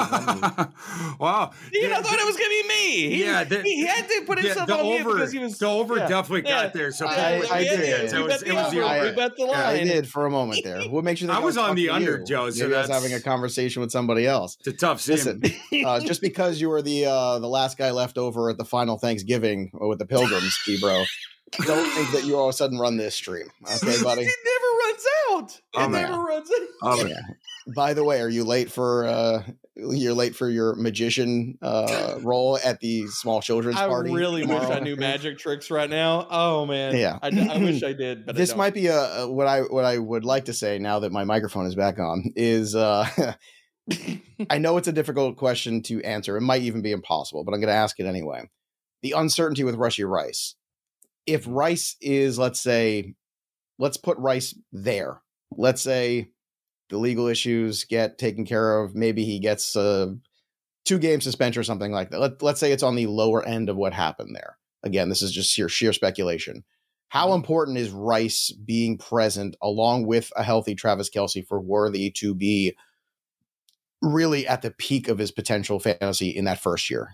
D: Wow.
C: You know, I thought it was going to be me. He,
D: yeah. The,
C: he had to put himself
D: yeah,
C: on mute
D: over,
C: because he was.
D: The over
C: yeah,
D: definitely
C: yeah.
D: got there. So
B: I, I did.
D: It, it was, it was the over.
C: We bet the line.
B: Yeah, I did for a moment there. What makes you think
D: I was on the under,
B: you?
D: Joe. So
B: Maybe
D: that's
B: I was having a conversation with somebody else.
D: It's a tough scene.
B: Listen, uh, just because you were the uh, the last guy left over at the final Thanksgiving with the Pilgrims, bro, don't think that you all of a sudden run this stream. Okay, buddy?
C: It never runs out. It
B: Oh,
C: never
B: man.
C: runs out.
B: Oh, yeah. By the way, are you late for uh, you're late for your magician uh, role at the small children's
C: I
B: party?
C: really wish
B: tomorrow?
C: I knew magic tricks right now. Oh man,
B: Yeah.
C: I, I wish I did. But
B: This
C: I don't.
B: might be a, a what I what I would like to say now that my microphone is back on is uh, I know it's a difficult question to answer. It might even be impossible, but I'm going to ask it anyway. The uncertainty with Rashee Rice. If Rice is, let's say, let's put Rice there. Let's say the legal issues get taken care of. Maybe he gets a two game suspension or something like that. Let, let's say it's on the lower end of what happened there. Again, this is just sheer, sheer speculation. How important is Rice being present along with a healthy Travis Kelce for Worthy to be really at the peak of his potential fantasy in that first year?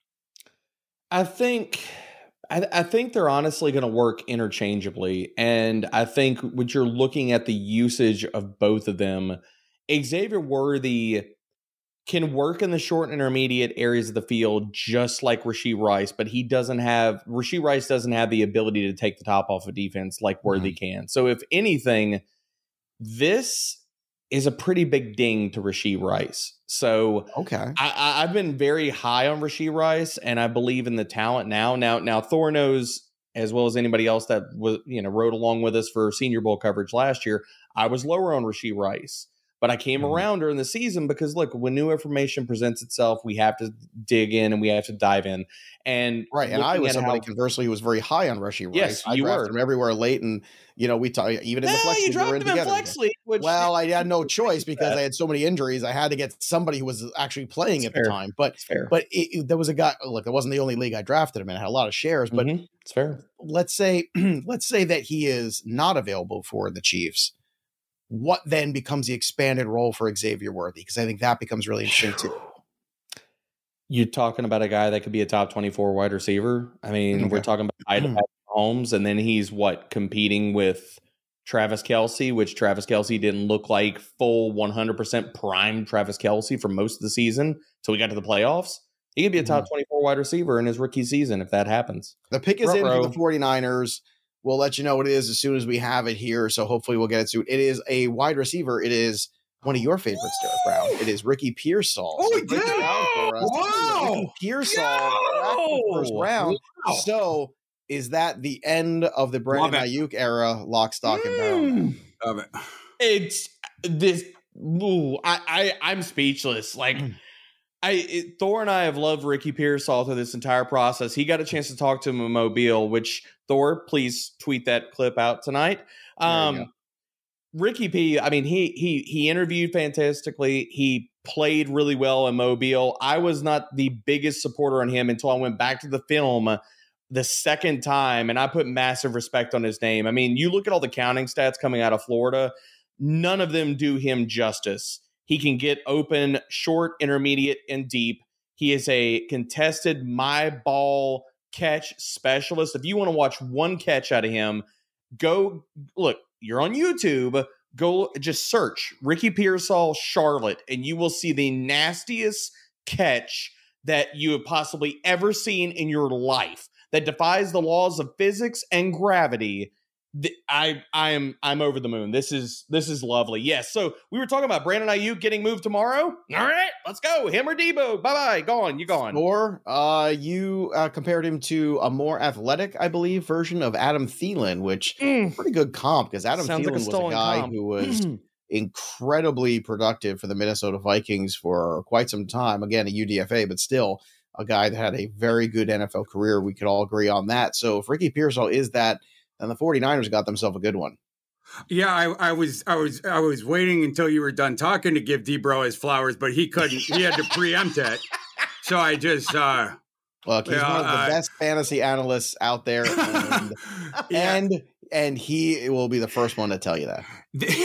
C: I think I, I think they're honestly going to work interchangeably. And I think when you're looking at the usage of both of them, Xavier Worthy can work in the short and intermediate areas of the field just like Rashee Rice, but he doesn't have Rashee Rice doesn't have the ability to take the top off of defense like Worthy mm-hmm. can. So if anything, this is a pretty big ding to Rashee Rice. So
B: okay,
C: I, I, I've been very high on Rashee Rice, and I believe in the talent now. Now, now Thor knows as well as anybody else that was you know rode along with us for Senior Bowl coverage last year. I was lower on Rashee Rice, but I came mm-hmm. around during the season because look, when new information presents itself, we have to dig in and we have to dive in. And
B: right, and I was somebody
C: how,
B: conversely who was very high on Rashee Rice.
C: Yes,
B: I
C: you
B: drafted
C: were
B: him everywhere late, and you know we talk even in
C: no,
B: the flex
C: you
B: league,
C: dropped
B: we were in
C: him in
B: together.
C: flex league. Which
B: well, I had no choice because I had so many injuries. I had to get somebody who was actually playing at
C: fair.
B: the time. But but it, it, there was a guy. Look, it wasn't the only league I drafted him in. I had a lot of shares, but
C: mm-hmm. it's fair.
B: Let's say let's say that he is not available for the Chiefs. What then becomes the expanded role for Xavier Worthy? Because I think that becomes really interesting too.
C: You're talking about a guy that could be a top twenty-four wide receiver. I mean, okay. we're talking about Patrick Mahomes, and then he's what competing with Travis Kelce, which Travis Kelce didn't look like full one hundred percent prime Travis Kelce for most of the season until we got to the playoffs. He could be a top twenty-four wide receiver in his rookie season if that happens.
B: The pick is Ruh-roh. in for the 49ers. We'll let you know what it is as soon as we have it here. So hopefully we'll get it soon. It is a wide receiver. It is one of your favorites, Derek Brown. It is Ricky Pearsall.
D: Oh,
B: so
D: he did! Wow!
B: Ricky Pearsall, first round. Wow. So is that the end of the Brandon Ayuk era, lock, stock, and barrel?
D: Love it.
C: It's this. ooh, I, I I'm speechless. Like I it, Thor and I have loved Ricky Pearsall through this entire process. He got a chance to talk to him in Mobile, which Thor, please tweet that clip out tonight. Um, Ricky P, I mean, he he he interviewed fantastically. He played really well in Mobile. I was not the biggest supporter on him until I went back to the film the second time, and I put massive respect on his name. I mean, you look at all the counting stats coming out of Florida, none of them do him justice. He can get open, short, intermediate, and deep. He is a contested my ball catch specialist. If you want to watch one catch out of him, go look. You're on YouTube, go just search Ricky Pearsall Charlotte, and you will see the nastiest catch that you have possibly ever seen in your life that defies the laws of physics and gravity. The, I I am I'm over the moon. This is this is lovely. Yes. So we were talking about Brandon Ayuk getting moved tomorrow. All right, let's go. Him or Debo. Bye bye. Gone. You gone.
B: Or uh, you uh, compared him to a more athletic, I believe, version of Adam Thielen, which mm. pretty good comp because Adam Sounds Thielen like a was a guy comp. who was incredibly productive for the Minnesota Vikings for quite some time. Again, a U D F A, but still a guy that had a very good N F L career. We could all agree on that. So if Ricky Pearsall is that, and the 49ers got themselves a good one.
D: Yeah, I, I was I was I was waiting until you were done talking to give D-Bro his flowers, but he couldn't. He had to preempt it. So I just uh
B: look, he's
D: yeah,
B: one of the
D: uh,
B: best fantasy analysts out there. And, yeah. and and he will be the first one to tell you that.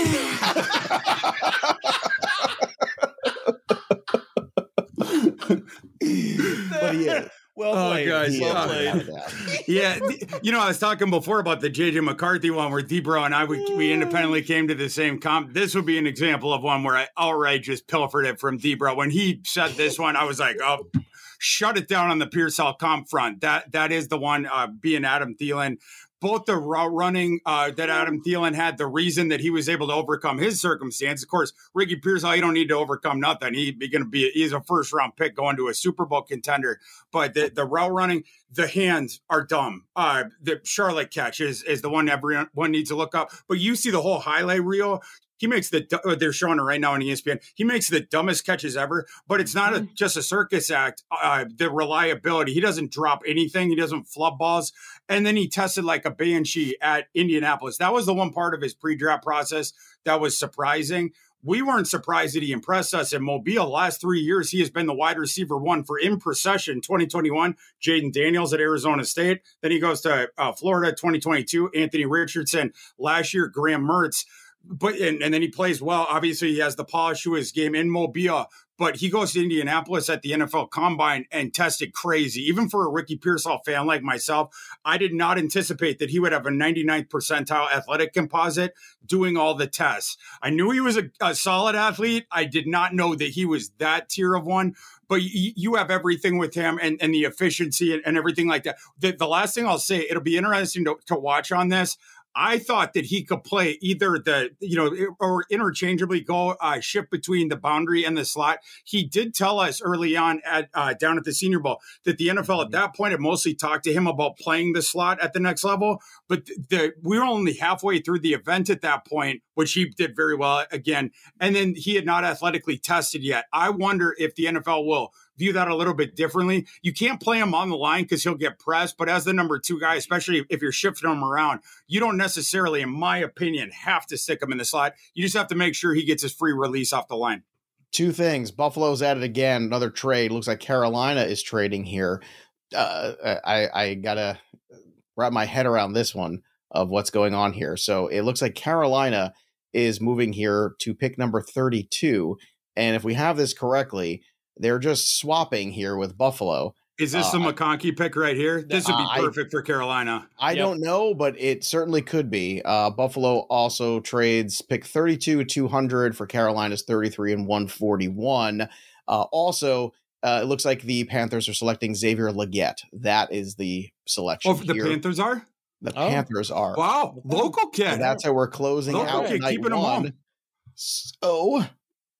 B: But he is.
C: Well played.
D: Oh, guys,
C: well played.
D: Yeah, you know, I was talking before about the J J McCarthy one where D-Bro and I, we, we independently came to the same comp. This would be an example of one where I outright just pilfered it from D-Bro. When he said this one, I was like, oh, shut it down on the Pearsall comp front. That That is the one, uh, being Adam Thielen. Both the route running uh, that Adam Thielen had, the reason that he was able to overcome his circumstance. Of course, Ricky Pearsall, you don't need to overcome nothing. He's going to be, he's a first round pick going to a Super Bowl contender. But the, the route running, the hands are dumb. Uh, the Charlotte catch is, is the one everyone needs to look up. But you see the whole highlight reel. He makes the, they're showing it right now on E S P N. He makes the dumbest catches ever, but it's not a, just a circus act. Uh, the reliability, he doesn't drop anything. He doesn't flub balls. And then he tested like a banshee at Indianapolis. That was the one part of his pre-draft process that was surprising. We weren't surprised that he impressed us in Mobile. Last three years, he has been the wide receiver one for in procession. twenty twenty-one, Jaden Daniels at Arizona State. Then he goes to uh, Florida, twenty twenty-two, Anthony Richardson. Last year, Graham Mertz. But and, and then he plays well. Obviously, he has the polish to his game in Mobile. But he goes to Indianapolis at the N F L Combine and tested crazy. Even for a Ricky Pearsall fan like myself, I did not anticipate that he would have a ninety-ninth percentile athletic composite doing all the tests. I knew he was a, a solid athlete. I did not know that he was that tier of one. But you, you have everything with him and, and the efficiency and, and everything like that. The, the last thing I'll say, it'll be interesting to, to watch on this. I thought that he could play either the, you know, or interchangeably go uh, shift between the boundary and the slot. He did tell us early on at uh, down at the Senior Bowl that the N F L at that point had mostly talked to him about playing the slot at the next level. But the, the, we were only halfway through the event at that point, which he did very well again. And then he had not athletically tested yet. I wonder if the N F L will view that a little bit differently. You can't play him on the line because he'll get pressed, but as the number two guy, especially if you're shifting him around, you don't necessarily, in my opinion, have to stick him in the slot. You just have to make sure he gets his free release off the line.
B: Two things. Buffalo's at it again. Another trade. Looks like Carolina is trading here. Uh, I, I got to wrap my head around this one of what's going on here. So it looks like Carolina is moving here to pick number thirty-two. And if we have this correctly, they're just swapping here with Buffalo.
D: Is this uh, the McConkey pick right here? This would be
B: uh,
D: perfect I, for Carolina.
B: I yep. don't know, but it certainly could be. Uh, Buffalo also trades pick thirty-two, two hundred for Carolina's thirty-three and one forty-one. Uh, also, uh, it looks like the Panthers are selecting Xavier Legette. That is the selection.
D: Oh, the
B: here.
D: Panthers are?
B: The oh. Panthers are.
D: Wow, local kid.
B: So that's how we're closing
D: local
B: out
D: kid,
B: night
D: keeping
B: one.
D: Them home.
B: So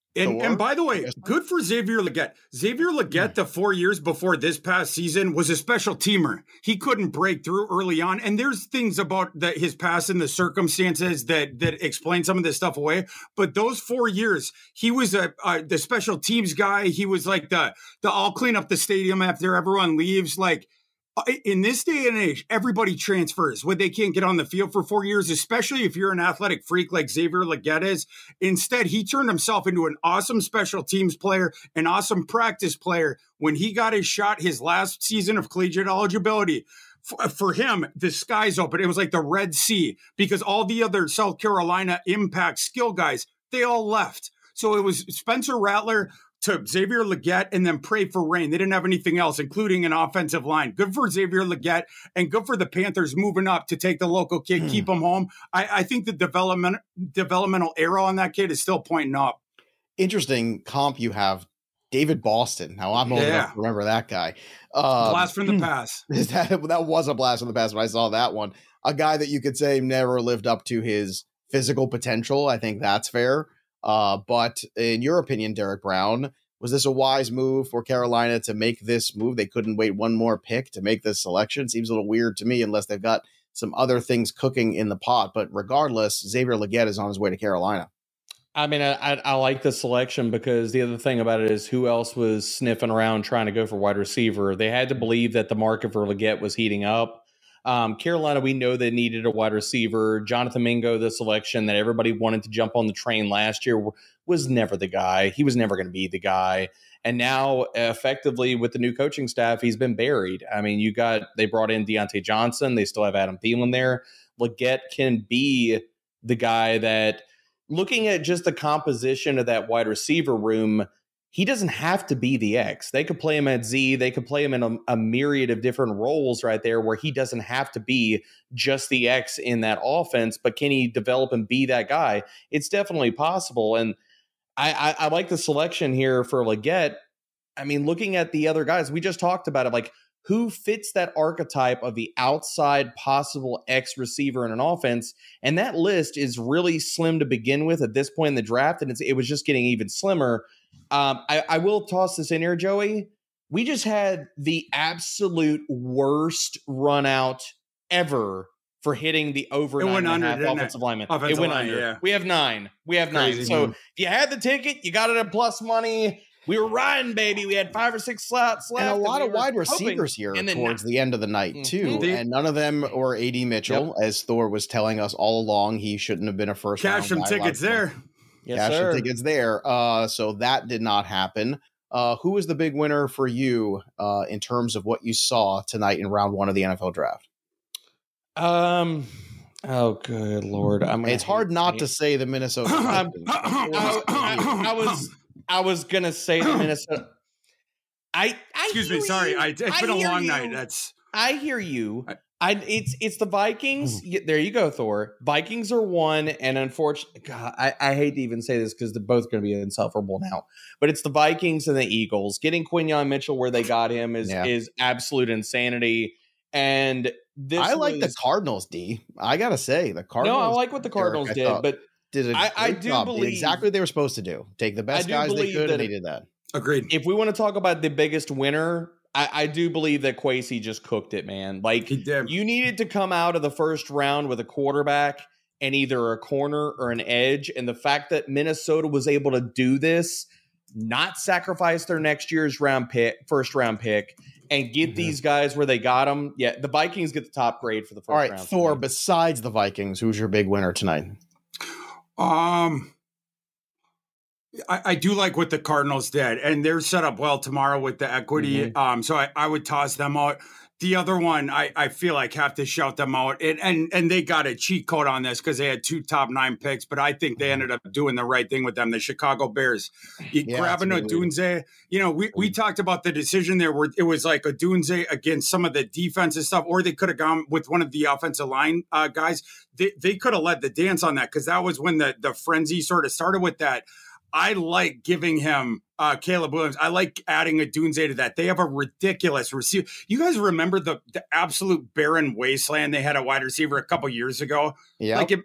D: And, and by the way, good for Xavier Legette. Xavier Legette, the four years before this past season, was a special teamer. He couldn't break through early on. And there's things about the, his past and the circumstances that that explain some of this stuff away. But those four years, he was a, a the special teams guy. He was like the, the I'll clean up the stadium after everyone leaves. Like, in this day and age, everybody transfers when they can't get on the field for four years, especially if you're an athletic freak like Xavier Legette is. Instead, he turned himself into an awesome special teams player, an awesome practice player. When he got his shot, his last season of collegiate eligibility, for, for him, the sky's open. It was like the Red Sea because all the other South Carolina impact skill guys, they all left. So it was Spencer Rattler to Xavier Legette and then pray for rain. They didn't have anything else, including an offensive line. Good for Xavier Legette and good for the Panthers moving up to take the local kid, mm. keep him home. I, I think the development developmental arrow on that kid is still pointing up.
B: Interesting comp you have. David Boston. Now I'm old
D: yeah.
B: enough to remember that guy. Um,
D: blast from the past.
B: That, that was a blast from the past when I saw that one. A guy that you could say never lived up to his physical potential. I think that's fair. Uh, but in your opinion, Derek Brown, was this a wise move for Carolina to make this move? They couldn't wait one more pick to make this selection. Seems a little weird to me unless they've got some other things cooking in the pot. But regardless, Xavier Legette is on his way to Carolina.
C: I mean, I, I, I like the selection because the other thing about it is who else was sniffing around trying to go for wide receiver. They had to believe that the market for Legette was heating up. Um, Carolina, we know they needed a wide receiver. Jonathan Mingo, the selection that everybody wanted to jump on the train last year, was never the guy. He was never going to be the guy. And now, effectively, with the new coaching staff, he's been buried. I mean, you got they brought in Deontay Johnson. They still have Adam Thielen there. Legette can be the guy that, looking at just the composition of that wide receiver room, he doesn't have to be the X. They could play him at Z. They could play him in a, a myriad of different roles right there where he doesn't have to be just the X in that offense, but can he develop and be that guy? It's definitely possible. And I, I, I like the selection here for Legette. I mean, looking at the other guys, we just talked about it, like who fits that archetype of the outside possible X receiver in an offense. And that list is really slim to begin with at this point in the draft. And it's, it was just getting even slimmer. Um, I, I will toss this in here, Joey. We just had the absolute worst run out ever for hitting the over
D: it
C: nine
D: went
C: and
D: under,
C: a half offensive lineman.
D: Offensive
C: it went
D: line,
C: under.
D: Yeah.
C: We have nine. We have
D: Crazy
C: nine. So
D: move.
C: if you had the ticket, you got it at plus money. We were riding, baby. We had five or six slots left.
B: And a lot
C: and
B: of wide receivers here
C: and
B: towards the end of the night,
C: mm-hmm.
B: too.
D: They,
B: and none of them were A D Mitchell, yep. as Thor was telling us all along. He shouldn't have been a first round.
D: Cash some tickets there.
C: Yes,
B: Cash
C: sir.
B: some tickets there. Uh, so that did not happen. Uh, who was the big winner for you uh, in terms of what you saw tonight in round one of the N F L draft?
C: Um. Oh, good Lord! I'm
B: it's hard not me. to say the Minnesota.
C: I, I, I was I was gonna say the Minnesota. I, I
D: excuse me. Sorry, I, it's
C: I
D: been a long
C: you.
D: night. That's
C: I hear you. I, I it's it's the Vikings. There you go, Thor. Vikings are one, and unfortunately, God, I, I hate to even say this because they're both going to be insufferable now. But it's the Vikings and the Eagles. Getting Quinyon Mitchell where they got him is yeah. is absolute insanity. And this
B: I like
C: was,
B: the Cardinals, D. I gotta say the Cardinals.
C: No, I like what the Cardinals
B: Derek,
C: did, but
B: did a
C: I, I do
B: job.
C: believe
B: did exactly what they were supposed to do. Take the best guys they could, and they did that.
D: Agreed.
C: If we want to talk about the biggest winner, I, I do believe that Kwesi just cooked it, man. Like you needed to come out of the first round with a quarterback and either a corner or an edge, and the fact that Minnesota was able to do this, not sacrifice their next year's round pick, first round pick. And get mm-hmm. these guys where they got them. Yeah, the Vikings get the top grade for the first
B: All right,
C: round.
B: Thor, besides the Vikings, who's your big winner tonight?
D: Um, I, I do like what the Cardinals did, and they're set up well tomorrow with the equity. Mm-hmm. Um, so I, I would toss them out. The other one, I, I feel like have to shout them out, and and, and they got a cheat code on this because they had two top nine picks, but I think they ended up doing the right thing with them. The Chicago Bears, you yeah, grabbing Odunze. You know, we, we talked about the decision there where it was like Odunze against some of the defensive stuff, or they could have gone with one of the offensive line uh, guys. They they could have led the dance on that because that was when the the frenzy sort of started with that. I like giving him uh, Caleb Williams. I like adding a Dunze to that. They have a ridiculous receiver. You guys remember the the absolute barren wasteland they had a wide receiver a couple years ago?
B: Yeah.
D: Like it,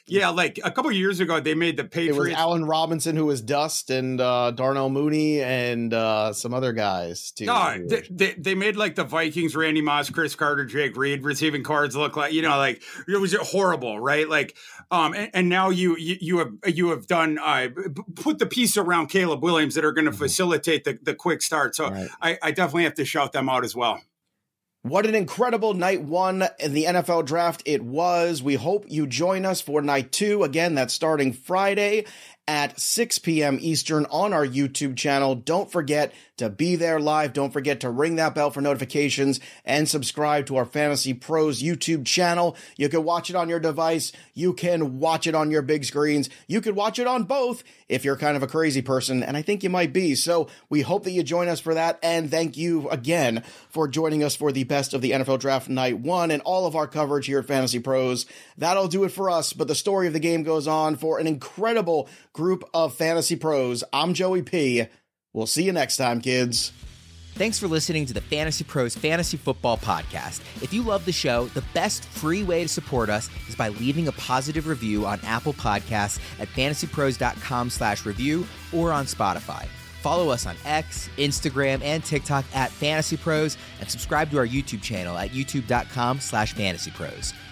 D: Yeah, like a couple of years ago, they made the Patriots.
B: It was Allen Robinson who was Dust, and uh, Darnell Mooney, and uh, some other guys too.
D: No, they, they, they made like the Vikings, Randy Moss, Chris Carter, Jake Reed receiving cards look like, you know, like it was horrible, right? Like, um, and, and now you, you you have you have done uh, put the piece around Caleb Williams that are going to mm-hmm. facilitate the, the quick start. So right. I, I definitely have to shout them out as well.
B: What an incredible night one in the N F L draft it was. We hope you join us for night two. Again, that's starting Friday at six p.m. Eastern on our YouTube channel. Don't forget to be there live. Don't forget to ring that bell for notifications and subscribe to our Fantasy Pros YouTube channel. You can watch it on your device. You can watch it on your big screens. You can watch it on both if you're kind of a crazy person, and I think you might be. So we hope that you join us for that, and thank you again for joining us for the best of the N F L Draft Night one and all of our coverage here at Fantasy Pros. That'll do it for us, but the story of the game goes on for an incredible group of Fantasy Pros. I'm Joey P. We'll see you next time, kids.
K: Thanks for listening to the Fantasy Pros Fantasy Football Podcast. If you love the show, the best free way to support us is by leaving a positive review on Apple Podcasts at fantasypros.com slash review or on Spotify. Follow us on X, Instagram, and TikTok at Fantasy Pros, and subscribe to our YouTube channel at youtube.com slash fantasypros.